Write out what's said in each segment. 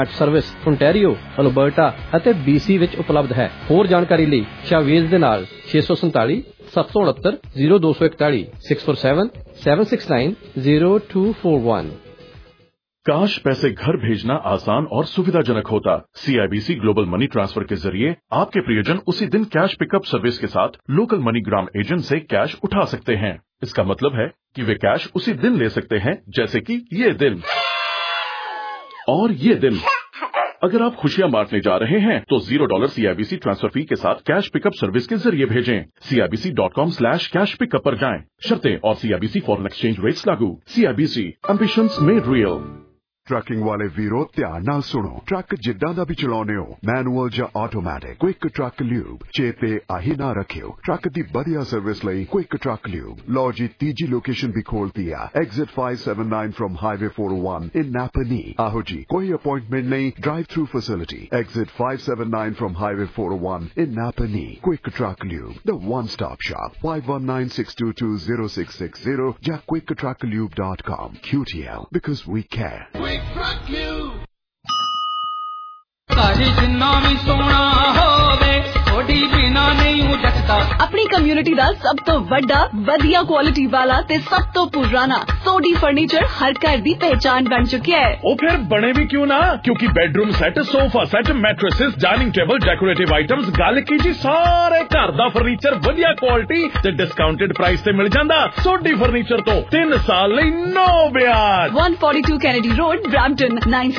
Service Ontario, Alberta ਅਤੇ BC ਵਿੱਚ ਉਪਲਬਧ ਹੈ। ਹੋਰ ਜਾਣਕਾਰੀ ਲਈ ਸ਼ਾਵੇਜ਼ ਦੇ ਨਾਲ 647 769 0241 647 769 0241। काश पैसे घर भेजना आसान और सुविधाजनक होता। CIBC ग्लोबल मनी ट्रांसफर के जरिए आपके प्रियजन उसी दिन कैश पिकअप सर्विस के साथ लोकल मनीग्राम एजेंट से कैश उठा सकते हैं। इसका मतलब है कि वे कैश उसी दिन ले सकते हैं, जैसे कि ये दिन और ये दिन। अगर आप खुशियां बांटने जा रहे हैं तो $0 CIBC ट्रांसफर फी के साथ कैश पिकअप सर्विस के जरिए भेजें। CIBC.com/कैश पिकअप पर जाएं। शर्तें और CIBC फॉरेन एक्सचेंज रेट्स लागू। CIBC ambitions made real. Trucking वाले वीरों ध्यान नाल सुनो। ट्रक जिद्दां दा भी चलाउने हो, मैनुअल या ऑटोमैटिक, क्विक ट्रक ल्यूब चेते आही ना रखियो। ट्रक दी बढ़िया सर्विस लई क्विक ट्रक ल्यूब। लो जी तीजी लोकेशन भी खोलती है, exit 579 from highway 401 in Napanee. आहो जी कोई अपॉइंटमेंट नहीं, drive through facility. Exit 579 from highway 401 in Napanee. Quick truck lube, the one stop shop. 5196220660 या quicktrucklube.com। QTL, because we care। अपनी कम्युनिटी दा सब तो बड़ा वधिया क्वालिटी वाला ते सब तो पुराना सोडी फर्नीचर हर घर दी पहचान बन चुकी है। ओ फिर बने भी क्यों ना, क्योंकि bedroom set, sofa set, mattresses, dining table, decorative items, गल की जी सारे घर दा फर्नीचर वधिया क्वालिटी ते डिस्काउंटेड प्राइस ते मिल जांदा। सोडी फर्नीचर तो 3 साल लई नो ब्याज। 142 कैनेडी रोड, ब्रैम्पटन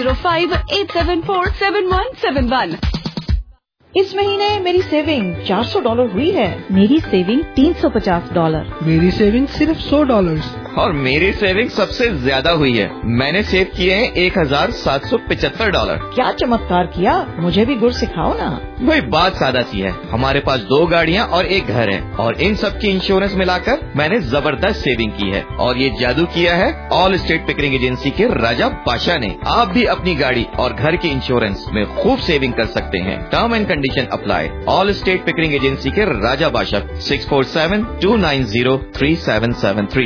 9058747171। इस महीने मेरी सेविंग $400 हुई है। मेरी सेविंग $350। मेरी सेविंग सिर्फ $100। और मेरी सेविंग सबसे ज्यादा हुई है। मैंने सेव किए हैं $1775। क्या चमत्कार किया, मुझे भी गुर सिखाओ ना। वही बात सादा सी है, हमारे पास 2 गाड़ियाँ और 1 घर है और इन सब की इंश्योरेंस मिलाकर मैंने जबरदस्त सेविंग की है। और ये जादू किया है ऑल स्टेट पिकरिंग एजेंसी के राजा पाशा ने। आप भी अपनी गाड़ी और घर के इंश्योरेंस में खूब सेविंग कर सकते हैं। Term and condition apply. Allstate Pickering agency के राजा बादशाह। 647-290-3773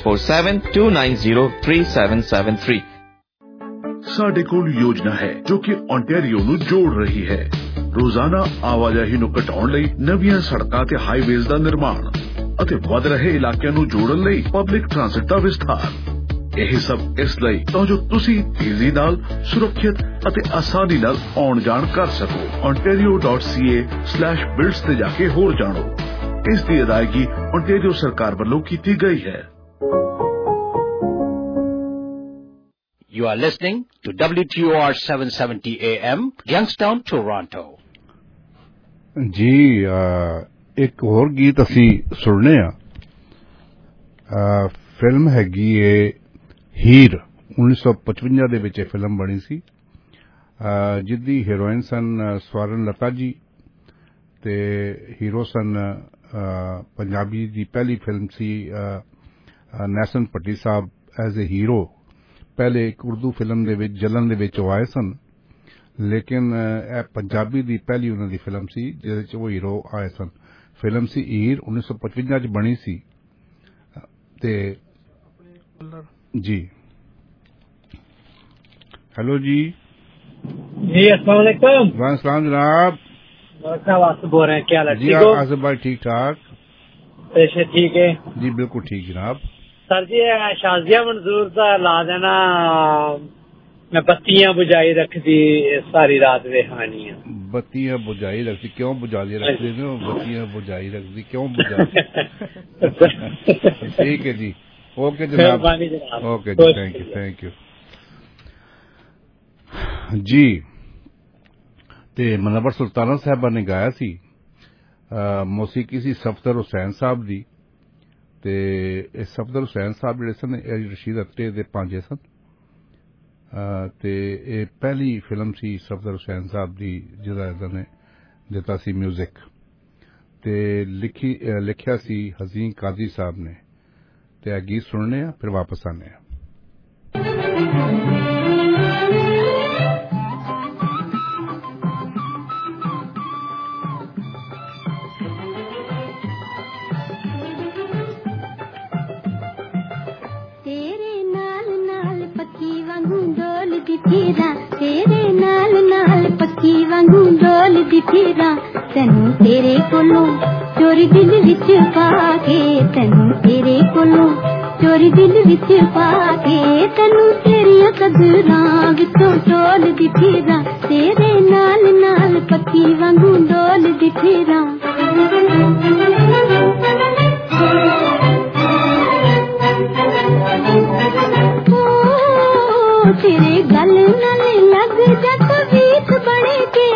647-290-3773। साडे कोल योजना है जो कि ओंटारियो ਨੂੰ जोड़ रही है। रोजाना आवाजाही ਨੂੰ ਘਟਾਉਣ ਲਈ ਨਵੀਆਂ ਸੜਕਾਂ ਤੇ ਹਾਈਵੇਜ਼ ਦਾ ਨਿਰਮਾਣ ਅਤੇ ਵਧ ਰਹੇ ਇਲਾਕਿਆਂ ਨੂੰ ਜੋੜਨ ਲਈ ਪਬਲਿਕ ਟ੍ਰਾਂਸਪੋਰਟ ਦਾ ਵਿਸਥਾਰ। ਇਹ ਸਭ ਇਸ ਲਈ ਤਾਂ ਜੋ ਤੁਸੀਂ ਤੇਜ਼ੀ ਨਾਲ, ਸੁਰੱਖਿਅਤ ਅਤੇ ਆਸਾਨੀ ਨਾਲ ਆਉਣ ਜਾਣ ਕਰ ਸਕੋ। ontario.ca/builds ਤੇ ਜਾ ਕੇ ਹੋਰ ਜਾਣੋ। ਇਸ ਦੀ ਅਦਾਇਗੀ ओंटारियो ਸਰਕਾਰ ਵੱਲੋਂ ਕੀਤੀ ਗਈ ਹੈ। You are listening to WTOR 770 AM, Youngstown, Toronto. जी एक होर गीत असी सुनने फिल्म हैगी है हीर। 1955 ਦੇ ਵਿੱਚ ਫਿਲਮ ਬਣੀ ਸੀ, ਜਿੱਦੀ ਹੀਰੋਇਨ ਸਨ ਸਵਰਨ ਲਤਾ ਜੀ ਤੇ ਹੀਰੋ ਸਨ ਪੰਜਾਬੀ ਦੀ ਪਹਿਲੀ ਫਿਲਮ ਸੀ ਨੈਸਨ Bhatti sahib as a hero. पहले एक उर्दू फिल्म दे विच जलन दे विच आए सन, लेकिन पंजाबी दी पहली उन्हां दी फिल्म सी जिहदे च वो हीरो आए सन। फिल्म सी हीर 1955 च बनी सी ते जी। हेलो जी। अस्सलाम वालेकुम। वालेकुम सलाम जनाब। बोल रहे हैं, क्या हाल है? जी आसिफ भाई ठीक ठाक। ठीक है जी बिल्कुल ठीक जनाब। सर जी शाजिया मंजूर दा ला देना, मैं बत्तियां बुझाई रखदी सारी रात वेखानी है। बत्तियां बुझाई रखदी क्यों बुझाई रखदी ने? बत्तियां बुझाई रखदी क्यों बुझाई? ठीक है जी, ओके जनाब, ओके जी, थैंक यू जी। ते मनवर सुल्ताना साहबा ने गाया सी, मौसीकी सी सफदर हुसैन साहब दी। ते सफदर हुसैन साहब जिहड़े सन रशीद अत्ते दे भांजे सन। ते पहली फिल्म सी सफदर हुसैन साहब दी जिहदा इन्हां ने दिता सी म्यूजिक ते लिखिया सी हसीन काजी साहब ने। ते गीत सुनने फिर वापस आने। तेरे वांगू डोलदी फिरां तैनू तेरे कोलों चोरी दिल विच पाके तैनू तेरे कोलों चोरी दिल विच पाके तैनू तेरियां कदरां विचों टोलदी फिरां तेरे नाल नाल पक्की वांगू डोलदी फिरां तेरे गल नाल लग जा तवीत बने के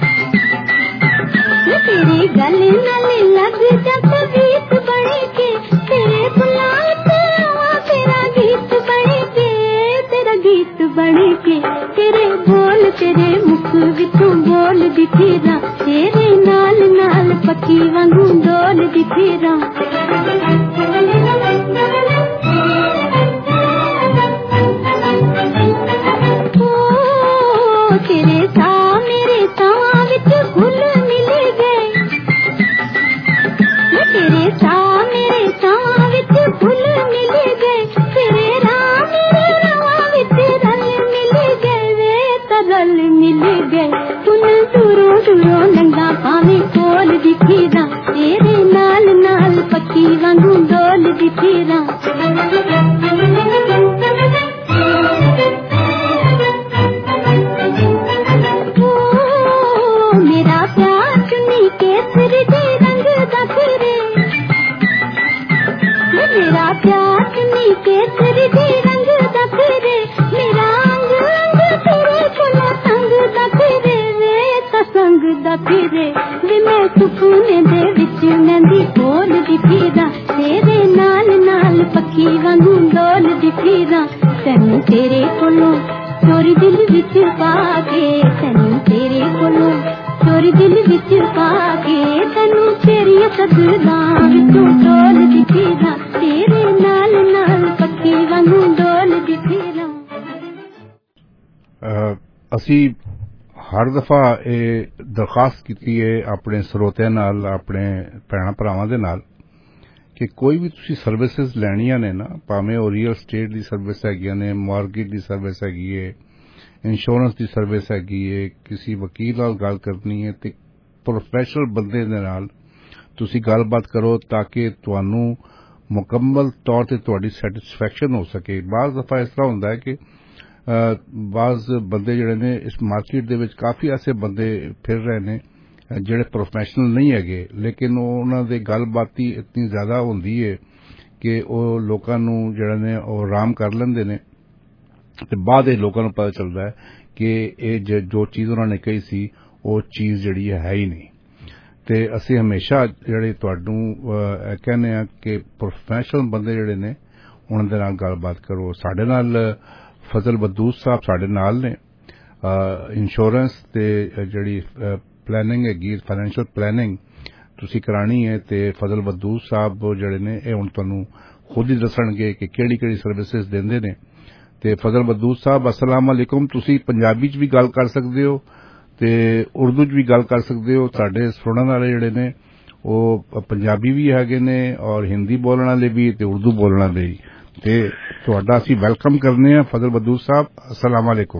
तेरे गल नाल लग जा तवीत बने के तेरे बुलावट आवा तेरा गीत बने के तेरा गीत बने के तेरे बोल तेरे मुख विचों बोल दी फिरां तेरे नाल नाल पक्की वांगू डोल दी फिरां तेरे सा मेरे सां विच फुल मिल गए तेरे सा मेरे सां विच फुल मिल गए तेरे राम मेरे रावां विच रल मिल गए वे तरल मिल गए तुन दूरों दूरों लंघा पावे कोल दी फिरां तेरे नाल नाल पक्की वांगू डोल दी फिरां मेरा प्यार नी केसरी दे रंग दा फिरे मेरा अंग अंग तेरे कोला संग दा फिरे वे ता संग दा फिरे वे मैं सुकूने दे विच नंदी बोल दी फिरां तेरे नाल नाल पक्की वांगू डोल दी फिरां तैनू तेरे कोलों चोरी दिल विच पाके तैनू तेरे कोलों चोरी दिल विच पाके तैनू तेरियां कदरां विचों डोल दी फिरां तेरे नाल नाल पक्की वांगू डोल दी फिरां ਅਸੀਂ ਹਰ ਦਫਾ ਇਹ ਦਰਖਾਸਤ ਕੀਤੀ ਹੈ ਆਪਣੇ ਸਰੋਤਿਆਂ ਨਾਲ ਆਪਣੇ ਭੈਣਾਂ ਭਰਾਵਾਂ ਦੇ ਨਾਲ ਕਿ ਕੋਈ ਵੀ ਤੁਸੀਂ ਸਰਵਿਸਿਜ਼ ਲੈਣੀਆਂ ਨੇ ਨਾ ਭਾਵੇਂ ਉਹ ਰੀਅਲ ਸਟੇਟ ਦੀ ਸਰਵਿਸ ਹੈਗੀਆਂ ਨੇ ਮਾਰਗੇਜ ਦੀ ਸਰਵਿਸ ਹੈਗੀ ਹੈ ਇੰਸ਼ੋਰੈਂਸ ਦੀ ਸਰਵਿਸ ਹੈਗੀ ਹੈ ਕਿਸੇ ਵਕੀਲ ਨਾਲ ਗੱਲ ਕਰਨੀ ਹੈ ਤੇ ਪ੍ਰੋਫੈਸ਼ਨਲ ਬੰਦੇ ਦੇ ਨਾਲ ਤੁਸੀਂ ਗੱਲਬਾਤ ਕਰੋ ਤਾਂ ਕਿ ਤੁਹਾਨੂੰ ਮੁਕੰਮਲ ਤੌਰ ਤੇ ਤੁਹਾਡੀ ਸੈਟੀਸਫੈਕਸ਼ਨ ਹੋ ਸਕੇ ਬਾਜ਼ ਦਫਾ ਇਸ ਤਰ੍ਹਾਂ ਹੁੰਦਾ ਹੈ ਕਿ ਬਾਜ਼ ਬੰਦੇ ਜਿਹੜੇ ਨੇ ਇਸ ਮਾਰਕੀਟ ਦੇ ਵਿੱਚ ਕਾਫੀ ਐਸੇ ਬੰਦੇ ਫਿਰ ਰਹੇ ਨੇ ਜਿਹੜੇ ਪ੍ਰੋਫੈਸ਼ਨਲ ਨਹੀਂ ਹੈਗੇ ਲੇਕਿਨ ਉਹਨਾਂ ਦੇ ਗੱਲਬਾਤੀ ਇਤਨੀ ਜ਼ਿਆਦਾ ਹੁੰਦੀ ਹੈ ਕਿ ਉਹ ਲੋਕਾਂ ਨੂੰ ਜਿਹੜੇ ਨੇ ਉਹ ਆਰਾਮ ਕਰ ਲੈਂਦੇ ਨੇ ਤੇ ਬਾਅਦ ਇਹ ਲੋਕਾਂ ਨੂੰ ਪਤਾ ਚੱਲਦਾ ਹੈ ਕਿ ਇਹ ਜੋ ਚੀਜ਼ ਉਹਨਾਂ ਨੇ ਕਹੀ ਸੀ ਉਹ ਚੀਜ਼ ਜਿਹੜੀ ਹੈ ਹੀ ਨਹੀਂ ਤੇ ਅਸੀਂ ਹਮੇਸ਼ਾ ਜਿਹੜੇ ਤੁਹਾਨੂੰ ਕਹਿੰਦੇ ਆ ਕਿ ਪ੍ਰੋਫੈਸ਼ਨਲ ਬੰਦੇ ਜਿਹੜੇ ਨੇ ਉਹਨਾਂ ਦੇ ਨਾਲ ਗੱਲਬਾਤ ਕਰੋ ਸਾਡੇ ਨਾਲ ਫਜ਼ਲ ਬਦੂਸ ਸਾਹਿਬ ਸਾਡੇ ਨਾਲ ਨੇ ਇੰਸ਼ੋਰੈਂਸ ਤੇ ਜਿਹੜੀ ਪਲੈਨਿੰਗ ਹੈਗੀ ਫਾਈਨੈਂਸ਼ੀਅਲ ਪਲੈਨਿੰਗ ਤੁਸੀਂ ਕਰਾਣੀ ਹੈ ਤੇ ਫਜ਼ਲ ਬਦੂਸ ਸਾਹਿਬ ਜਿਹੜੇ ਨੇ ਇਹ ਹੁਣ ਤੁਹਾਨੂੰ ਖੁਦ ਹੀ ਦੱਸਣਗੇ ਕਿ ਕਿਹੜੀ ਕਿਹੜੀ ਸਰਵਿਸਿਜ਼ ਦਿੰਦੇ ਨੇ ਤੇ ਫਜ਼ਲ ਬਦੂਸ ਸਾਹਿਬ ਅਸਲਾਮ ਅਲੈਕੁਮ ਤੁਸੀਂ ਪੰਜਾਬੀ 'ਚ ਵੀ ਗੱਲ ਕਰ ਸਕਦੇ ਹੋ ਤੇ ਉਰਦੂ 'ਚ ਵੀ ਗੱਲ ਕਰ ਸਕਦੇ ਹੋ ਸਾਡੇ ਸੁਣਨ ਵਾਲੇ ਜਿਹੜੇ ਨੇ ਉਹ ਪੰਜਾਬੀ ਵੀ ਹੈਗੇ ਨੇ ਔਰ ਹਿੰਦੀ ਬੋਲਣ ਵਾਲੇ ਵੀ ਤੇ ਉਰਦੂ ਬੋਲਣ ਵਾਲੇ ਵੀ ਤੇ ਤੁਹਾਡਾ ਅਸੀਂ ਵੈਲਕਮ ਕਰਨੇ ਆ ਫਜ਼ਲ ਬਦੂਸ ਸਾਹਿਬ ਅਸਲਾਮ ਅਲੈਕੁਮ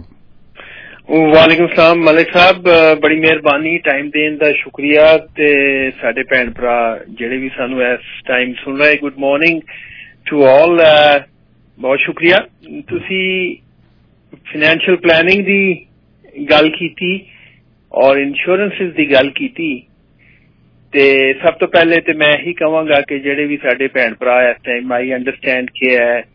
ਵਾਲੇਕੁਮ ਸਲਾਮ ਮਲਿਕ ਸਾਹਿਬ ਬੜੀ ਮਿਹਰਬਾਨੀ ਟਾਈਮ ਦੇਣ ਦਾ ਸ਼ੁਕਰੀਆ ਤੇ ਸਾਡੇ ਭੈਣ ਭਰਾ ਜਿਹੜੇ ਵੀ ਸਾਨੂੰ ਇਸ ਟਾਈਮ ਸੁਣ ਰਹੇ ਗੁੱਡ ਮਾਰਨਿੰਗ ਟੂ ਆਲ ਬਹੁਤ ਸ਼ੁਕਰੀਆ ਤੁਸੀਂ ਫਾਈਨੈਂਸ਼ੀਅਲ ਪਲੈਨਿੰਗ ਦੀ ਗੱਲ ਕੀਤੀ ਔਰ ਇੰਸ਼ੋਰੈਂਸਿਸ ਦੀ ਗੱਲ ਕੀਤੀ ਤੇ ਸਭ ਤੋਂ ਪਹਿਲੇ ਤੇ ਮੈਂ ਇਹੀ ਕਹਾਂਗਾ ਕਿ ਜਿਹੜੇ ਵੀ ਸਾਡੇ ਭੈਣ ਭਰਾ ਇਸ ਟਾਈਮ ਆਈ ਅੰਡਰਸਟੈਂਡ ਕਿ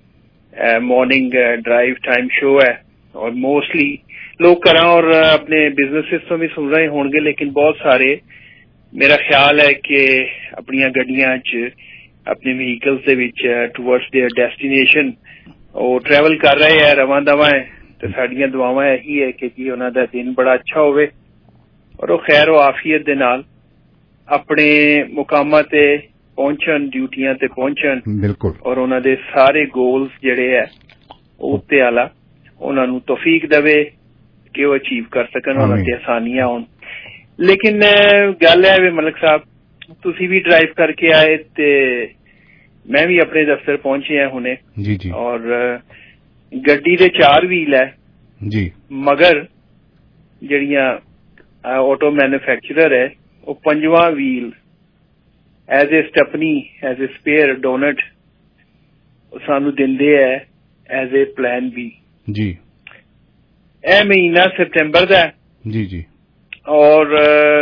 ਹੈ ਮਾਰਨਿੰਗ ਡਰਾਈਵ ਟਾਈਮ ਸ਼ੋ ਹੈ ਔਰ ਮੋਸਟਲੀ ਲੋਕ ਘਰਾਂ ਔਰ ਆਪਣੇ ਬਿਜ਼ਨਸਿਸ ਤੋਂ ਵੀ ਸੁਣ ਰਹੇ ਹੋਣਗੇ ਲੇਕਿਨ ਬਹੁਤ ਸਾਰੇ ਮੇਰਾ ਖਿਆਲ ਹੈ ਕਿ ਆਪਣੀਆਂ ਗੱਡੀਆਂ 'ਚ ਆਪਣੇ ਵਹੀਕਲਸ ਦੇ ਵਿੱਚ ਟੂਵਰਡਸ ਦੇਅਰ ਡੈਸਟੀਨੇਸ਼ਨ ਉਹ ਟਰੈਵਲ ਕਰ ਰਹੇ ਹੈ ਰਵਾਂ ਦਵਾਂ ਹੈ ਤੇ ਸਾਡੀਆਂ ਦੁਆਵਾਂ ਇਹੀ ਹੈ ਕਿ ਜੀ ਉਹਨਾਂ ਦਾ ਦਿਨ ਬੜਾ ਅੱਛਾ ਹੋਵੇ ਔਰ ਉਹ ਖੈਰ ਉਹ ਆਫੀਅਤ ਦੇ ਨਾਲ ਆਪਣੇ ਮੁਕਾਮਾਂ ਤੇ ਪਹੁੰਚਣ ਡਿਊਟੀਆਂ ਤੇ ਪਹੁੰਚਣ ਬਿਲਕੁਲ ਔਰ ਉਹਨਾਂ ਦੇ ਸਾਰੇ ਗੋਲਸ ਜਿਹੜੇ ਹੈ ਉਹ ਉੱਤੇ ਆਲਾ ਉਹਨਾਂ ਨੂੰ ਤੌਫੀਕ ਦੇਵੇ ਕਿ ਉਹ ਅਚੀਵ ਕਰ ਸਕਣ ਉਹਨਾਂ ਤੇ ਆਸਾਨੀਆਂ ਆਉਣ ਲੇਕਿਨ ਗੱਲ ਹੈ ਵੀ ਮਲਿਕ ਸਾਹਿਬ ਤੁਸੀਂ ਵੀ ਡਰਾਈਵ ਕਰਕੇ ਆਏ ਤੇ ਮੈਂ ਵੀ ਆਪਣੇ ਦਫ਼ਤਰ ਪਹੁੰਚੇ ਹੁਣੇ ਜੀ ਜੀ ਔਰ ਗੱਡੀ ਦੇ 4 ਵੀਲ ਹੈ ਜੀ ਮਗਰ ਜਿਹੜੀਆਂ ਆਟੋ ਮੈਨੂਫੈਕਚਰਰ ਹੈ, ਉਹ 5ਵਾਂ wheel as a stepney as a spare donut ਸਾਨੂੰ ਦਿੰਦੇ ਹੈ as a plan B G. ਇਹ ਮਹੀਨਾ ਸਤੰਬਰ ਦਾ ਜੀ ਜੀ, ਔਰ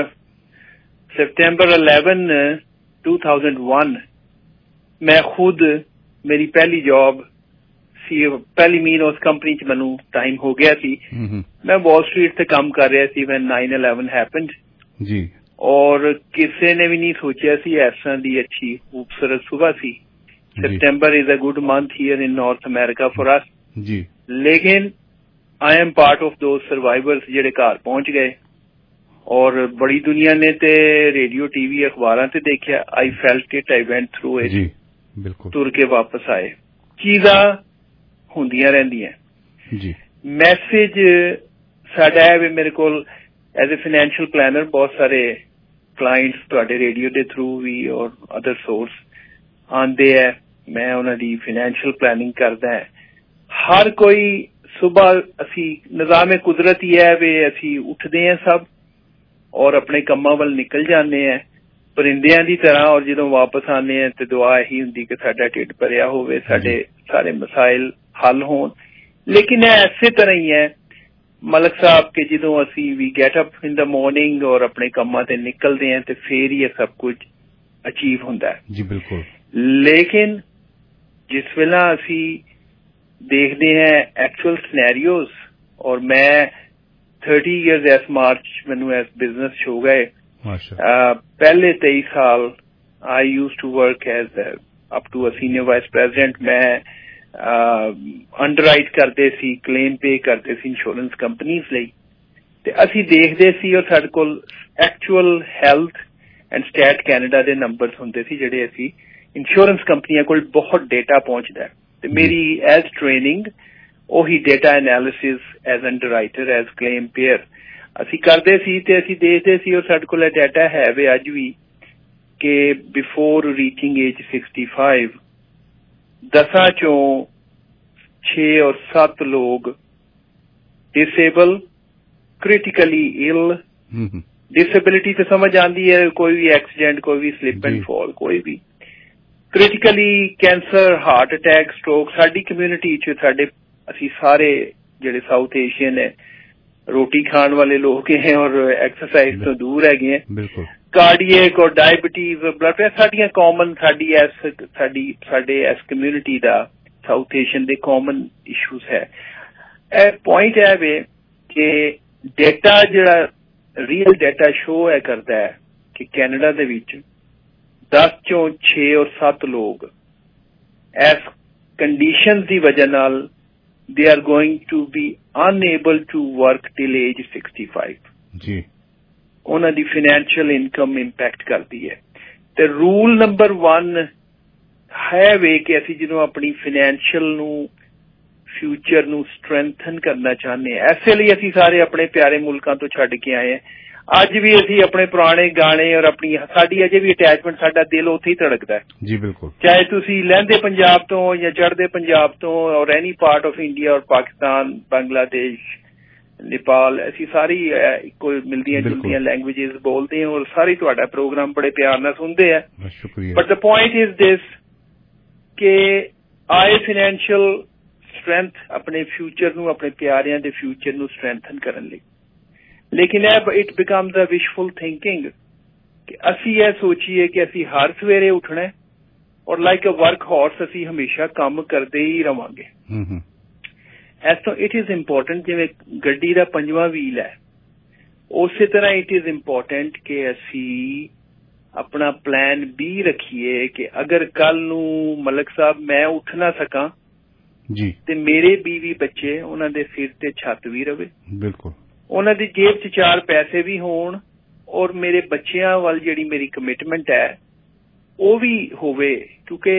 September 11, 2001 ਮੈਂ ਖੁਦ ਮੇਰੀ ਪਹਿਲੀ ਜੌਬ ਸੀ, ਪਹਿਲੀ ਮੀਨ ਉਸ ਕੰਪਨੀ ਚ ਮੈਨੂੰ ਟਾਈਮ ਹੋ ਗਿਆ ਸੀ। ਮੈਂ ਵਾਲ ਸਟਰੀਟ ਤੇ ਕੰਮ ਕਰ ਰਿਹਾ ਸੀ when 9/11 happened ਜੀ, ਔਰ ਕਿਸੇ ਨੇ ਵੀ ਨਹੀਂ ਸੋਚਿਆ ਸੀ ਇਸ ਤਰ੍ਹਾਂ ਦੀ ਅੱਛੀ ਖੂਬਸੂਰਤ ਸੁਬਹ ਸੀ। September is a good month here in North America for us ਜੀ। ਲੇਕਿਨ I am part of those survivors ਜਿਹੜੇ ਘਰ ਪਹੁੰਚ ਗਏ, ਔਰ ਬੜੀ ਦੁਨੀਆ ਨੇ ਤੇ ਰੇਡੀਓ ਟੀਵੀ ਅਖਬਾਰਾਂ ਤੇ ਦੇਖਿਆ। I felt it, I went through it ਜੀ, ਬਿਲਕੁਲ। ਤੁਰ ਕੇ ਵਾਪਸ ਆਏ। ਚੀਜ਼ਾਂ ਹੁੰਦੀਆਂ ਰਹਿੰਦੀਆਂ ਜੀ। ਮੈਸੇਜ ਸਾਡਾ ਹੈ ਵੀ ਮੇਰੇ ਕੋਲ ਐਜ਼ ਏ ਫਾਈਨੈਂਸ਼ੀਅਲ ਪਲੈਨਰ ਬਹੁਤ ਸਾਰੇ ਕਲਾਇੰਟਸ ਤੁਹਾਡੇ ਰੇਡੀਓ ਦੇ ਥਰੂ ਵੀ ਔਰ ਅਦਰ ਸੋਰਸ ਆਉਂਦੇ ਹੈ। ਮੈਂ ਉਹਨਾਂ ਦੀ ਫਾਈਨੈਂਸ਼ੀਅਲ ਪਲੈਨਿੰਗ ਕਰਦਾ ਹੈ। ਹਰ ਕੋਈ ਸੁਬਾਹ ਅਸੀਂ ਨਿਜ਼ਾਮੇ ਕੁਦਰਤੀ ਹੈ ਵੀ ਅਸੀਂ ਉੱਠਦੇ ਹਾਂ ਸਭ ਔਰ ਆਪਣੇ ਕੰਮਾਂ ਵੱਲ ਨਿਕਲ ਜਾਂਦੇ ਹਾਂ ਪਰਿੰਦਿਆਂ ਦੀ ਤਰ੍ਹਾਂ, ਔਰ ਜਦੋਂ ਵਾਪਸ ਆਉਂਦੇ ਹਾਂ ਤੇ ਦੁਆ ਇਹੀ ਹੁੰਦੀ ਕਿ ਸਾਡਾ ਢਿੱਡ ਭਰਿਆ ਹੋਵੇ, ਸਾਡੇ ਸਾਰੇ ਮਸਾਇਲ ਹੱਲ ਹੋਣ। ਲੇਕਿਨ ਇਹ ਐਸੇ ਤਰ੍ਹਾਂ ਹੀ ਹੈ ਮਲਕ ਸਾਹਿਬ ਕਿ ਜਦੋਂ ਅਸੀਂ ਵੀ get up in the morning ਔਰ ਆਪਣੇ ਕੰਮਾਂ ਤੇ ਨਿਕਲਦੇ ਹਾਂ ਤੇ ਫੇਰ ਹੀ ਇਹ ਸਭ ਕੁਝ ਅਚੀਵ ਹੁੰਦਾ ਹੈ। ਜੀ ਬਿਲਕੁਲ। ਲੇਕਿਨ ਜਿਸ ਵੇਲੇ ਅਸੀਂ ਦੇਖਦੇ ਹਾਂ ਐਕਚੁਅਲ ਸਿਨੈਰੀਓਜ਼, ਔਰ ਮੈਂ 30 years ਇਸ ਮਾਰਚ ਮੈਨੂੰ ਇਸ ਬਿਜ਼ਨਸ ਚ ਹੋ ਗਏ। ਪਹਿਲੇ 23 ਸਾਲ I used to work as up to a senior vice president। ਮੈਂ ਅੰਡਰਰਾਈਟ ਕਰਦੇ ਸੀ, ਕਲੇਮ ਪੇ ਕਰਦੇ ਸੀ ਇੰਸ਼ੋਰੈਂਸ ਕੰਪਨੀਜ਼ ਲਈ, ਤੇ ਅਸੀਂ ਦੇਖਦੇ ਸੀ ਔਰ ਸਾਡੇ ਕੋਲ actual health and Stat Canada ਦੇ ਨੰਬਰਸ ਹੁੰਦੇ ਸੀ ਜਿਹੜੇ ਅਸੀਂ ਇੰਸ਼ੋਰੈਂਸ ਕੰਪਨੀਆਂ ਕੋਲ ਬਹੁਤ ਡੇਟਾ ਪਹੁੰਚਦਾ ਤੇ ਮੇਰੀ ਐਜ਼ ਟ੍ਰੇਨਿੰਗ ਉਹੀ data analysis as underwriter as claim payer ਅਸੀਂ ਕਰਦੇ ਸੀ ਤੇ ਅਸੀਂ ਦੇਖਦੇ ਸੀ ਔਰ ਸਾਡੇ ਕੋਲ ਇਹ ਡਾਟਾ ਹੈ ਵੀ ਅੱਜ ਵੀ ਕਿ ਬਿਫੋਰ ਰੀਚਿੰਗ ਏਜ 65 10 ਚੋਂ 6 ਔਰ 7 ਲੋग डिसेबल क्रिटिकली इल डिसेबिलिटी तो समझ आती है कोई भी एक्सीडेंट कोई भी स्लिप एंड फॉल कोई भी critically cancer heart attack stroke साडी कम्यूनिटी च साडे असी सारे जेडे साउथ एशियन है रोटी खाने वाले लोग हैं और एक्सरसाइज तो दूर है बिल्कुल कार्डियक और डायबिटीज और ब्लड प्रेशर साडियां कॉमन साडे एस कम्यूनिटी दा साउथ एशियन दे कॉमन इशूज है। पॉइंट है वे कि डेटा जिहड़ा रियल डेटा शो है करता है कि कैनेडा दे विच 10 चों 6 और 7 लोग एस कंडीशंस दी वजह नाल they are going to be unable to work till age 65 जी ਉਹਨਾਂ ਦੀ ਫਾਈਨੈਂਸ਼ੀਅਲ ਇਨਕਮ ਇੰਪੈਕਟ ਕਰਦੀ ਹੈ। ਤੇ ਰੂਲ ਨੰਬਰ 1 ਹੈ ਵੇ ਕਿ ਅਸੀਂ ਜਦੋਂ ਆਪਣੀ ਫਾਈਨੈਂਸ਼ੀਅਲ ਨੂੰ ਫਿਊਚਰ ਨੂੰ ਸਟਰੈਂਥਨ ਕਰਨਾ ਚਾਹੁੰਦੇ ਹਾਂ ਐਸੇ ਲਈ ਅਸੀਂ ਸਾਰੇ ਆਪਣੇ ਪਿਆਰੇ ਮੁਲਕਾਂ ਤੋਂ ਛੱਡ ਕੇ ਆਏ ਹਾਂ। ਅੱਜ ਵੀ ਅਸੀਂ ਆਪਣੇ ਪੁਰਾਣੇ ਗਾਣੇ ਔਰ ਆਪਣੀ ਸਾਡੀ ਅਜੇ ਵੀ ਅਟੈਚਮੈਂਟ ਸਾਡਾ ਦਿਲ ਉੱਥੇ ਹੀ ਧੜਕਦਾ ਹੈ ਜੀ ਬਿਲਕੁਲ ਚਾਹੇ ਤੁਸੀਂ ਲਹਿੰਦੇ ਪੰਜਾਬ ਤੋਂ ਜਾਂ ਚੜ੍ਹਦੇ ਪੰਜਾਬ ਤੋਂ ਔਰ ਐਨੀ ਪਾਰਟ ਆਫ ਇੰਡੀਆ ਔਰ ਪਾਕਿਸਤਾਨ ਬੰਗਲਾਦੇਸ਼ नेपाल ऐसी सारी कोई मिलदियां जुलदियां लैंग्वेजेस बोलते हैं और सारी तुहाडा प्रोग्राम बड़े प्यार नाल सुनते हैं। शुक्रिया। But the point is this के आए फाइनेंशियल स्ट्रेंथ अपने फ्यूचर नू अपने प्यारियां दे फ्यूचर नू स्ट्रेंथन करन लई लेकिन it becomes a wishful thinking कि असी ये सोचिए कि असी हर सवेरे उठना है और लाइक अ वर्क हॉर्स असी हमेशा काम करते ही रवांगे। ऐसा इट इज इंपॉर्टेंट जिवें गड्डी दा 5वां व्हील है उस तरह इट इज इंपॉर्टेंट कि असी अपना प्लान बी रखिए कि अगर कल नू मलक साहब मैं उठ ना सका जी ते मेरे बीवी बच्चे उन्हां दे सिर ते छत भी रवे बिल्कुल उन्हां दी जेब च 4 पैसे भी होण और मेरे बच्चियां वाल जिहड़ी मेरी कमिटमेंट है वो भी होवे क्योंकि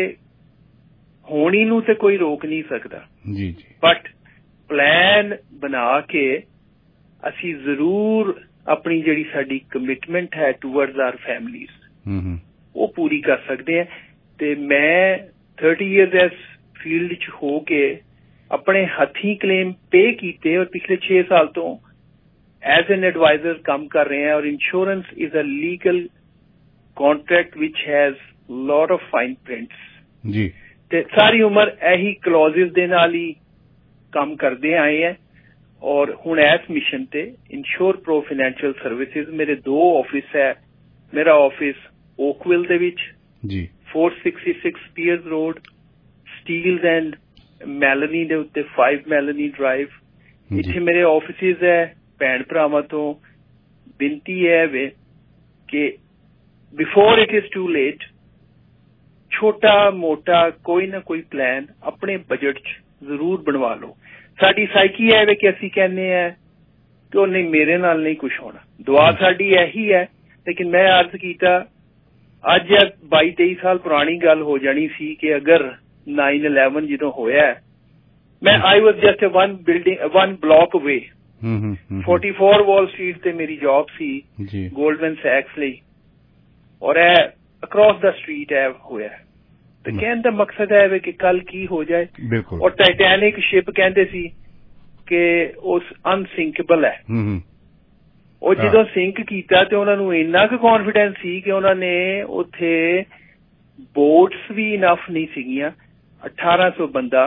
होनी नू ते कोई रोक नहीं सकता जी जी बट प्लान बना के असी जरूर अपनी जिहड़ी साडी कमिटमेंट है टूवर्ड्स आवर फैमिलीज वो पूरी कर सकते हैं। ते मैं 30 ईयर्स इस फील्ड च हो के अपने हथी क्लेम पे कीते और पिछले 6 साल तो एज एन एडवाइजर काम कर रहे हैं और insurance is a legal contract which has lot of fine prints जी ते सारी उम्र यही क्लॉजेस दे नाल ही काम करते आए हैं और हुण इस मिशन ते इंश्योर प्रो फाइनेंशियल सर्विसेज मेरे 2 ऑफिस है। मेरा ऑफिस ओकविल दे विच जी 466 पीयर्स रोड स्टील्स एंड मैलनी दे उत्ते 5 मैलनी ड्राइव इत्थे मेरे ऑफिसेज है। भैन भरावां तो बिनती है वे कि before it is too late छोटा मोटा कोई ना कोई प्लान अपने बजट च जरूर बनवा लो। साडी साइकी है वे कि असीं कहने हैं कि नहीं मेरे नाल नहीं कुछ होना, दुआ साडी यही है। लेकिन मैं अर्ज कीता अज 22-23 साल पुरानी गल हो जानी सी कि अगर 9/11 जो होया मैं I was just one block away 44 Wall Street ते मेरी जॉब सी गोल्डमैन सैक्स लई और अक्रॉस द स्ट्रीट है होया। तो कहने का मकसद है कि कल की हो जाए और टाइटैनिक शिप कहते सी कि उस अनसिंकेबल है ਉਹ ਜਦੋਂ ਸਿੰਕ ਕੀਤਾ ਤੇ ਉਹਨਾਂ ਨੂੰ ਇੰਨਾ ਕੁ ਕੌਨਫੀਡੈਂਸ ਸੀ ਕਿ ਉਹਨਾਂ ਨੇ ਉੱਥੇ ਬੋਟਸ ਵੀ ਇਨਫ ਨਹੀਂ ਸੀਗੀਆਂ 1800 ਬੰਦਾ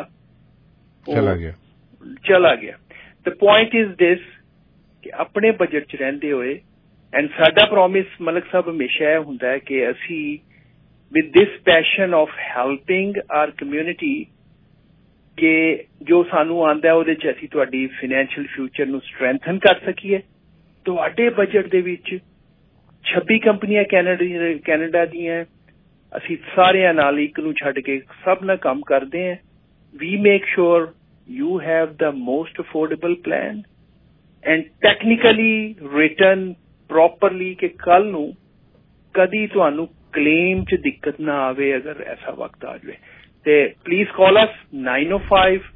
ਚਲਾ ਗਿਆ। ਦ ਪੁਆਇੰਟ ਇਜ਼ ਦਿਸ ਕਿ ਆਪਣੇ ਬਜਟ 'ਚ ਰਹਿੰਦੇ ਹੋਏ ਐਂਡ ਸਾਡਾ ਪ੍ਰੋਮਿਸ ਮਲਕ ਸਾਹਿਬ ਹਮੇਸ਼ਾ ਇਹ ਹੁੰਦਾ ਹੈ ਕਿ ਅਸੀਂ with this passion of helping our community ਕਿ ਜੋ ਸਾਨੂੰ ਆਉਂਦਾ ਉਹਦੇ 'ਚ ਅਸੀਂ ਤੁਹਾਡੀ ਫਾਈਨੈਂਸ਼ੀਅਲ ਫਿਊਚਰ ਨੂੰ ਸਟਰੈਂਥਨ ਕਰ ਸਕੀਏ। ਤੁਹਾਡੇ ਬਜਟ ਦੇ ਵਿੱਚ 26 ਕੰਪਨੀਆਂ ਕੈਨੇਡਾ ਦੀਆਂ ਅਸੀਂ ਸਾਰਿਆਂ ਨਾਲ ਇੱਕ ਨੂੰ ਛੱਡ ਕੇ ਸਭ ਨਾਲ ਕੰਮ ਕਰਦੇ ਹਾਂ। We make sure you have the most affordable plan and technically written properly ਕਿ ਕੱਲ ਨੂੰ ਕਦੀ ਤੁਹਾਨੂੰ ਕਲੇਮ 'ਚ ਦਿੱਕਤ ਨਾ ਆਵੇ ਅਗਰ ਐਸਾ ਵਕਤ ਆ ਜਾਵੇ। ਤੇ please call us 905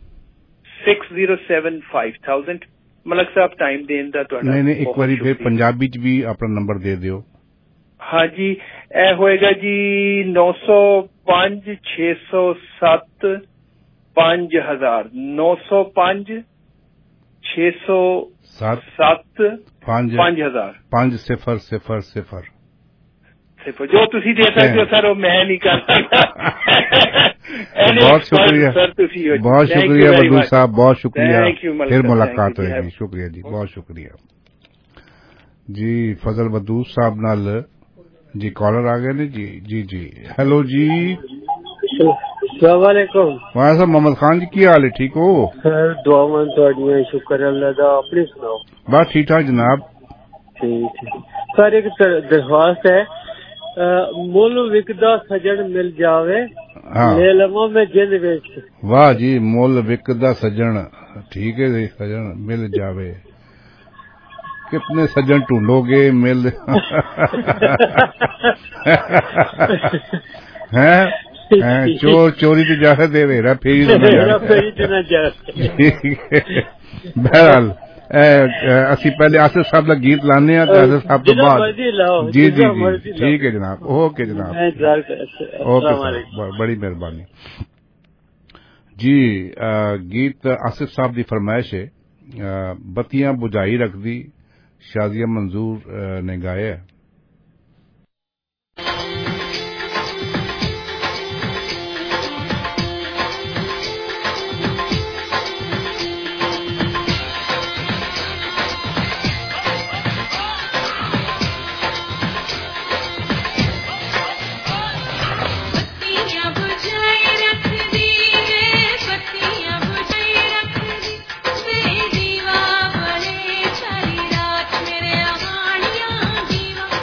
607 5000 Malik Sahib time ਦੇਣ ਦਾ ਤੁਹਾਡਾ ਨਹੀਂ ਇੱਕ ਵਾਰੀ ਫਿਰ ਪੰਜਾਬੀ ਚ ਵੀ ਆਪਣਾ ਨੰਬਰ ਦੇ ਦਿਓ। ਹਾਂਜੀ ਇਹ ਹੋਏਗਾ ਜੀ 905 607 5000 905 607 5000 5000 ਜੋ ਤੁਸੀਂ ਦੇ ਸਕਦੇ ਹੋ ਸਰ ਉਹ ਮੈਂ ਨਹੀਂ ਕਰ ਸਕਦਾ। बहुत शुक्रिया बहुत शुक्रिया बदू साहब बहुत शुक्रिया फिर मुलाकात होगी। शुक्रिया जी बहुत शुक्रिया जी। फजल बदू साहब नाल जी कॉलर आ गए ने जी जी जी हेलो जी अस्सलाम वालेकुम। वालेकुम मोहम्मद खान जी की हाल है ठीक हो? दुआवां तुहाडियां शुक्र अल्लाह दा अपनी सुनाओ। बस ठीक ठाक जनाब। ठीक सर एक दरख्वास्त है मुल विकदा सजन मिल जावे ले लवां मैं जिंद विच। वाह जी मुल विकदा सजन ठीक है सजन मिल जावे कितने सजन ढूंढोगे मिल हैं चोर चोरी तो जा दे रहा बहरहाल ਅਸੀਂ ਪਹਿਲੇ ਆਸਿਫ ਸਾਹਿਬ ਦਾ ਗੀਤ ਲਾਣੇ ਆ ਤੇ ਆਸਿਫ ਸਾਹਿਬ ਤੋਂ ਬਾਅਦ ਜੀ ਜੀ ਜੀ ਠੀਕ ਹੈ ਜਨਾਬ ਓਕੇ ਜਨਾਬ ਓਕੇ ਬੜੀ ਮਿਹਰਬਾਨੀ ਜੀ। ਗੀਤ ਆਸਿਫ ਸਾਹਿਬ ਦੀ ਫਰਮਾਇਸ਼ ਹੈ ਬੱਤੀਆਂ ਬੁਝਾਈ ਰੱਖਦੀ ਸ਼ਾਜ਼ੀਆ ਮੰਜ਼ੂਰ ਨੇ ਗਾਇਆ। दीवा बने सारी रात मेरे आहानियां दीवा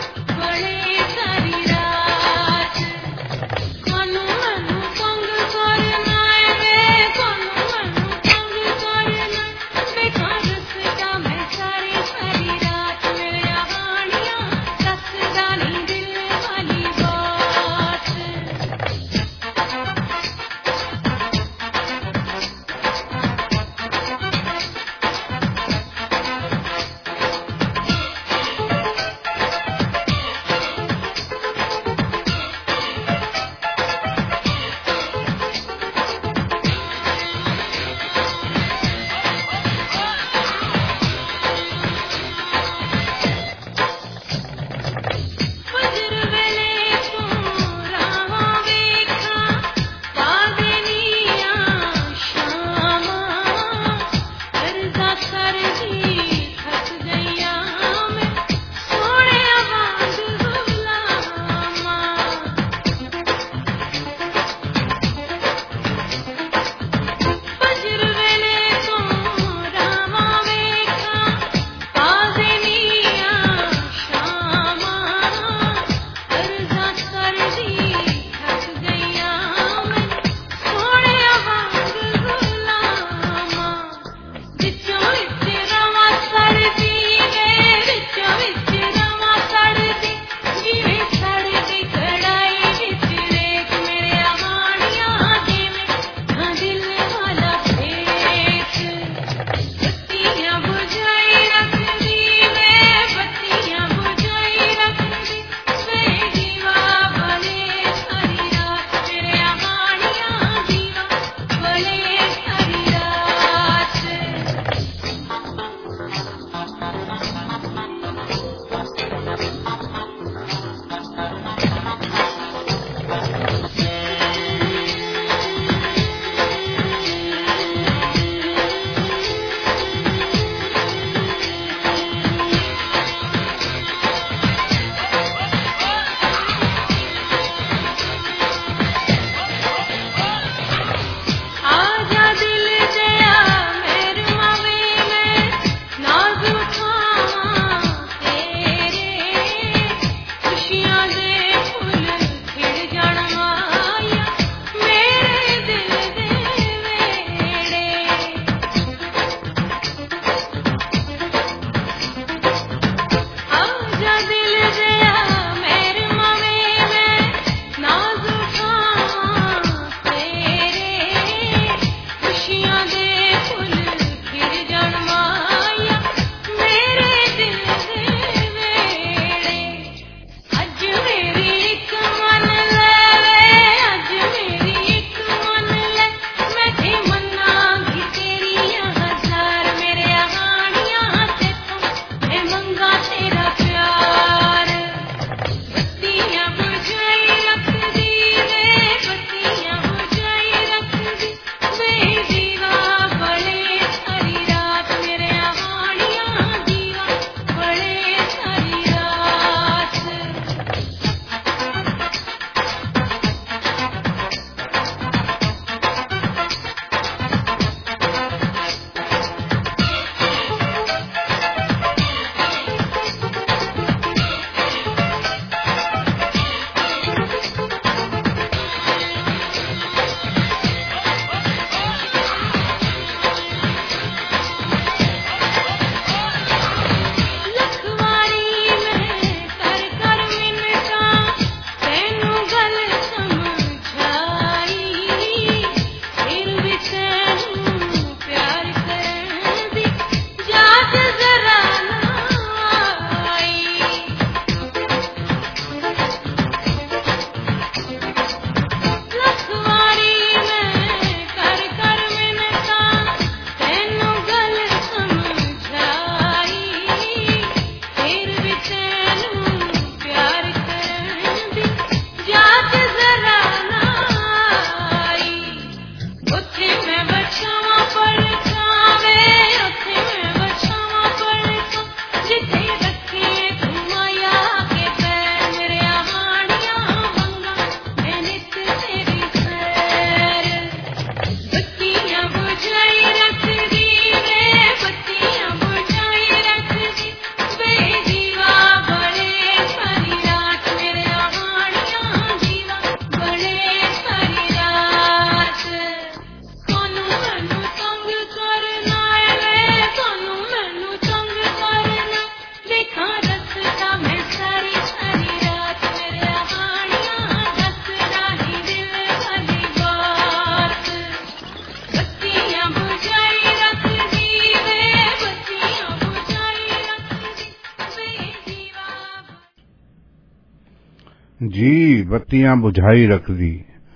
जी बत्तियां बुझाई रख दी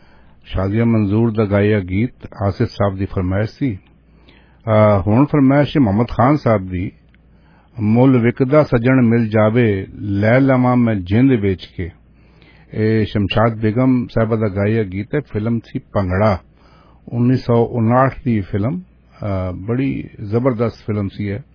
शादिया मंजूर दा गाया गीत आसिफ साहब दी फरमाइश सी। हुण फरमाइश मोहम्मद खान साहब दी मुल विकदा सजन मिल जावे लै लवां मैं जिंद बेच के। शमशाद बेगम साहबा दा गाया गीत है। फिल्म थी भंगड़ा 1959 दी फिल्म। बड़ी जबरदस्त फिल्म सी है।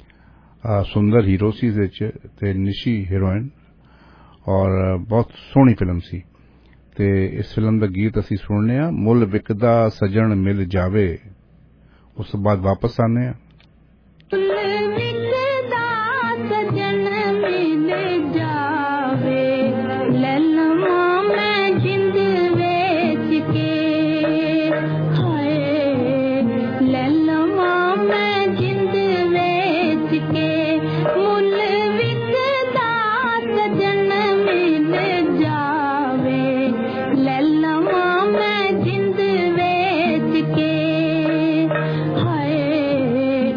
सुंदर हीरो सी ते निशी हीरोइन और बहुत सोहनी फिल्म सी। ते इस फिल्म दा गीत असी सुनने आ मुल विकदा सजन मिल जावे। उस बाद वापस आने आ। हाय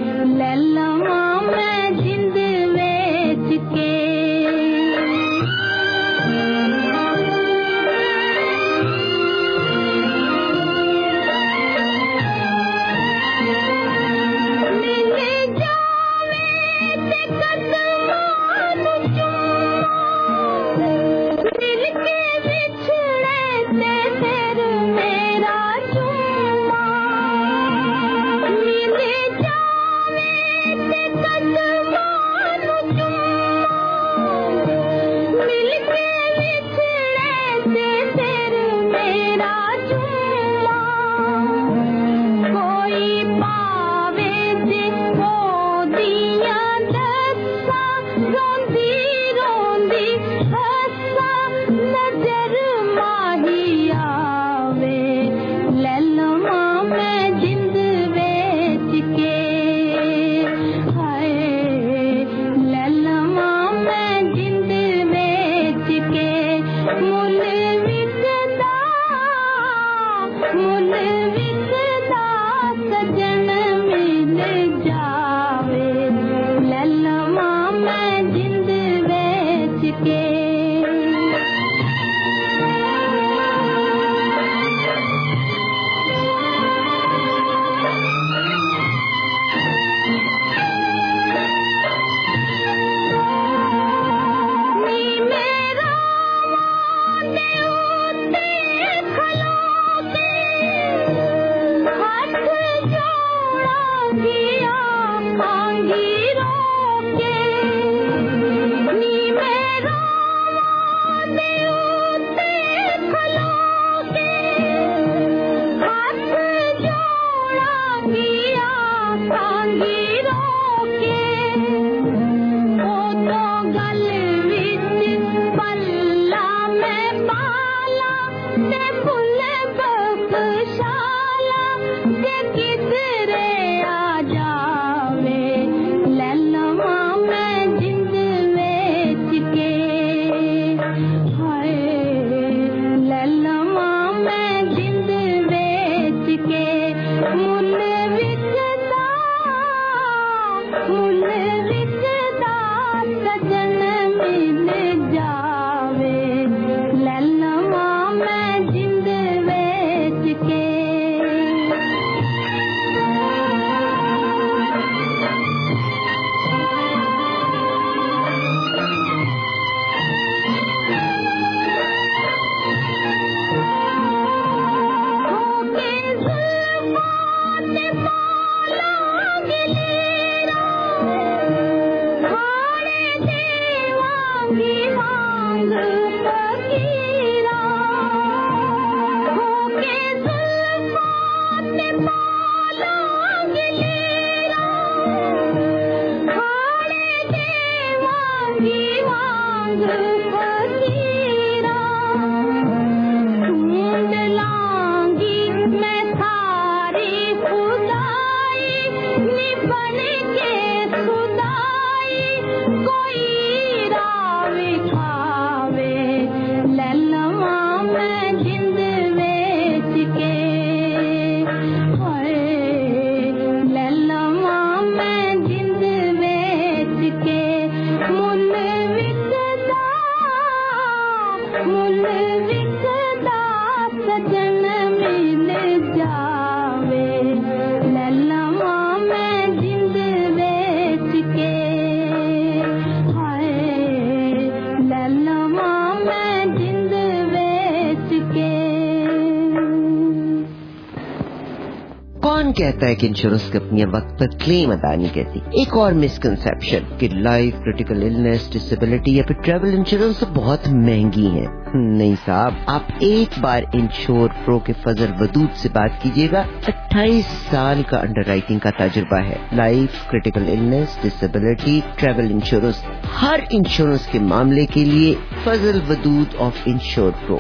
कहता है कि इंश्योरेंस कंपनियां वक्त पर क्लेम अदा नहीं करती। एक और मिसकंसेप्शन कि लाइफ, क्रिटिकल इलनेस, डिसेबिलिटी या फिर ट्रैवल इंश्योरेंस बहुत महंगी है। नहीं साहब, आप एक बार इंश्योर प्रो के फजल वदूद से बात कीजिएगा। 28 साल का अंडरराइटिंग का तजुर्बा है। Life, critical illness, disability, travel insurance, हर इंश्योरेंस के मामले के लिए Fazal Wadood of Insure Pro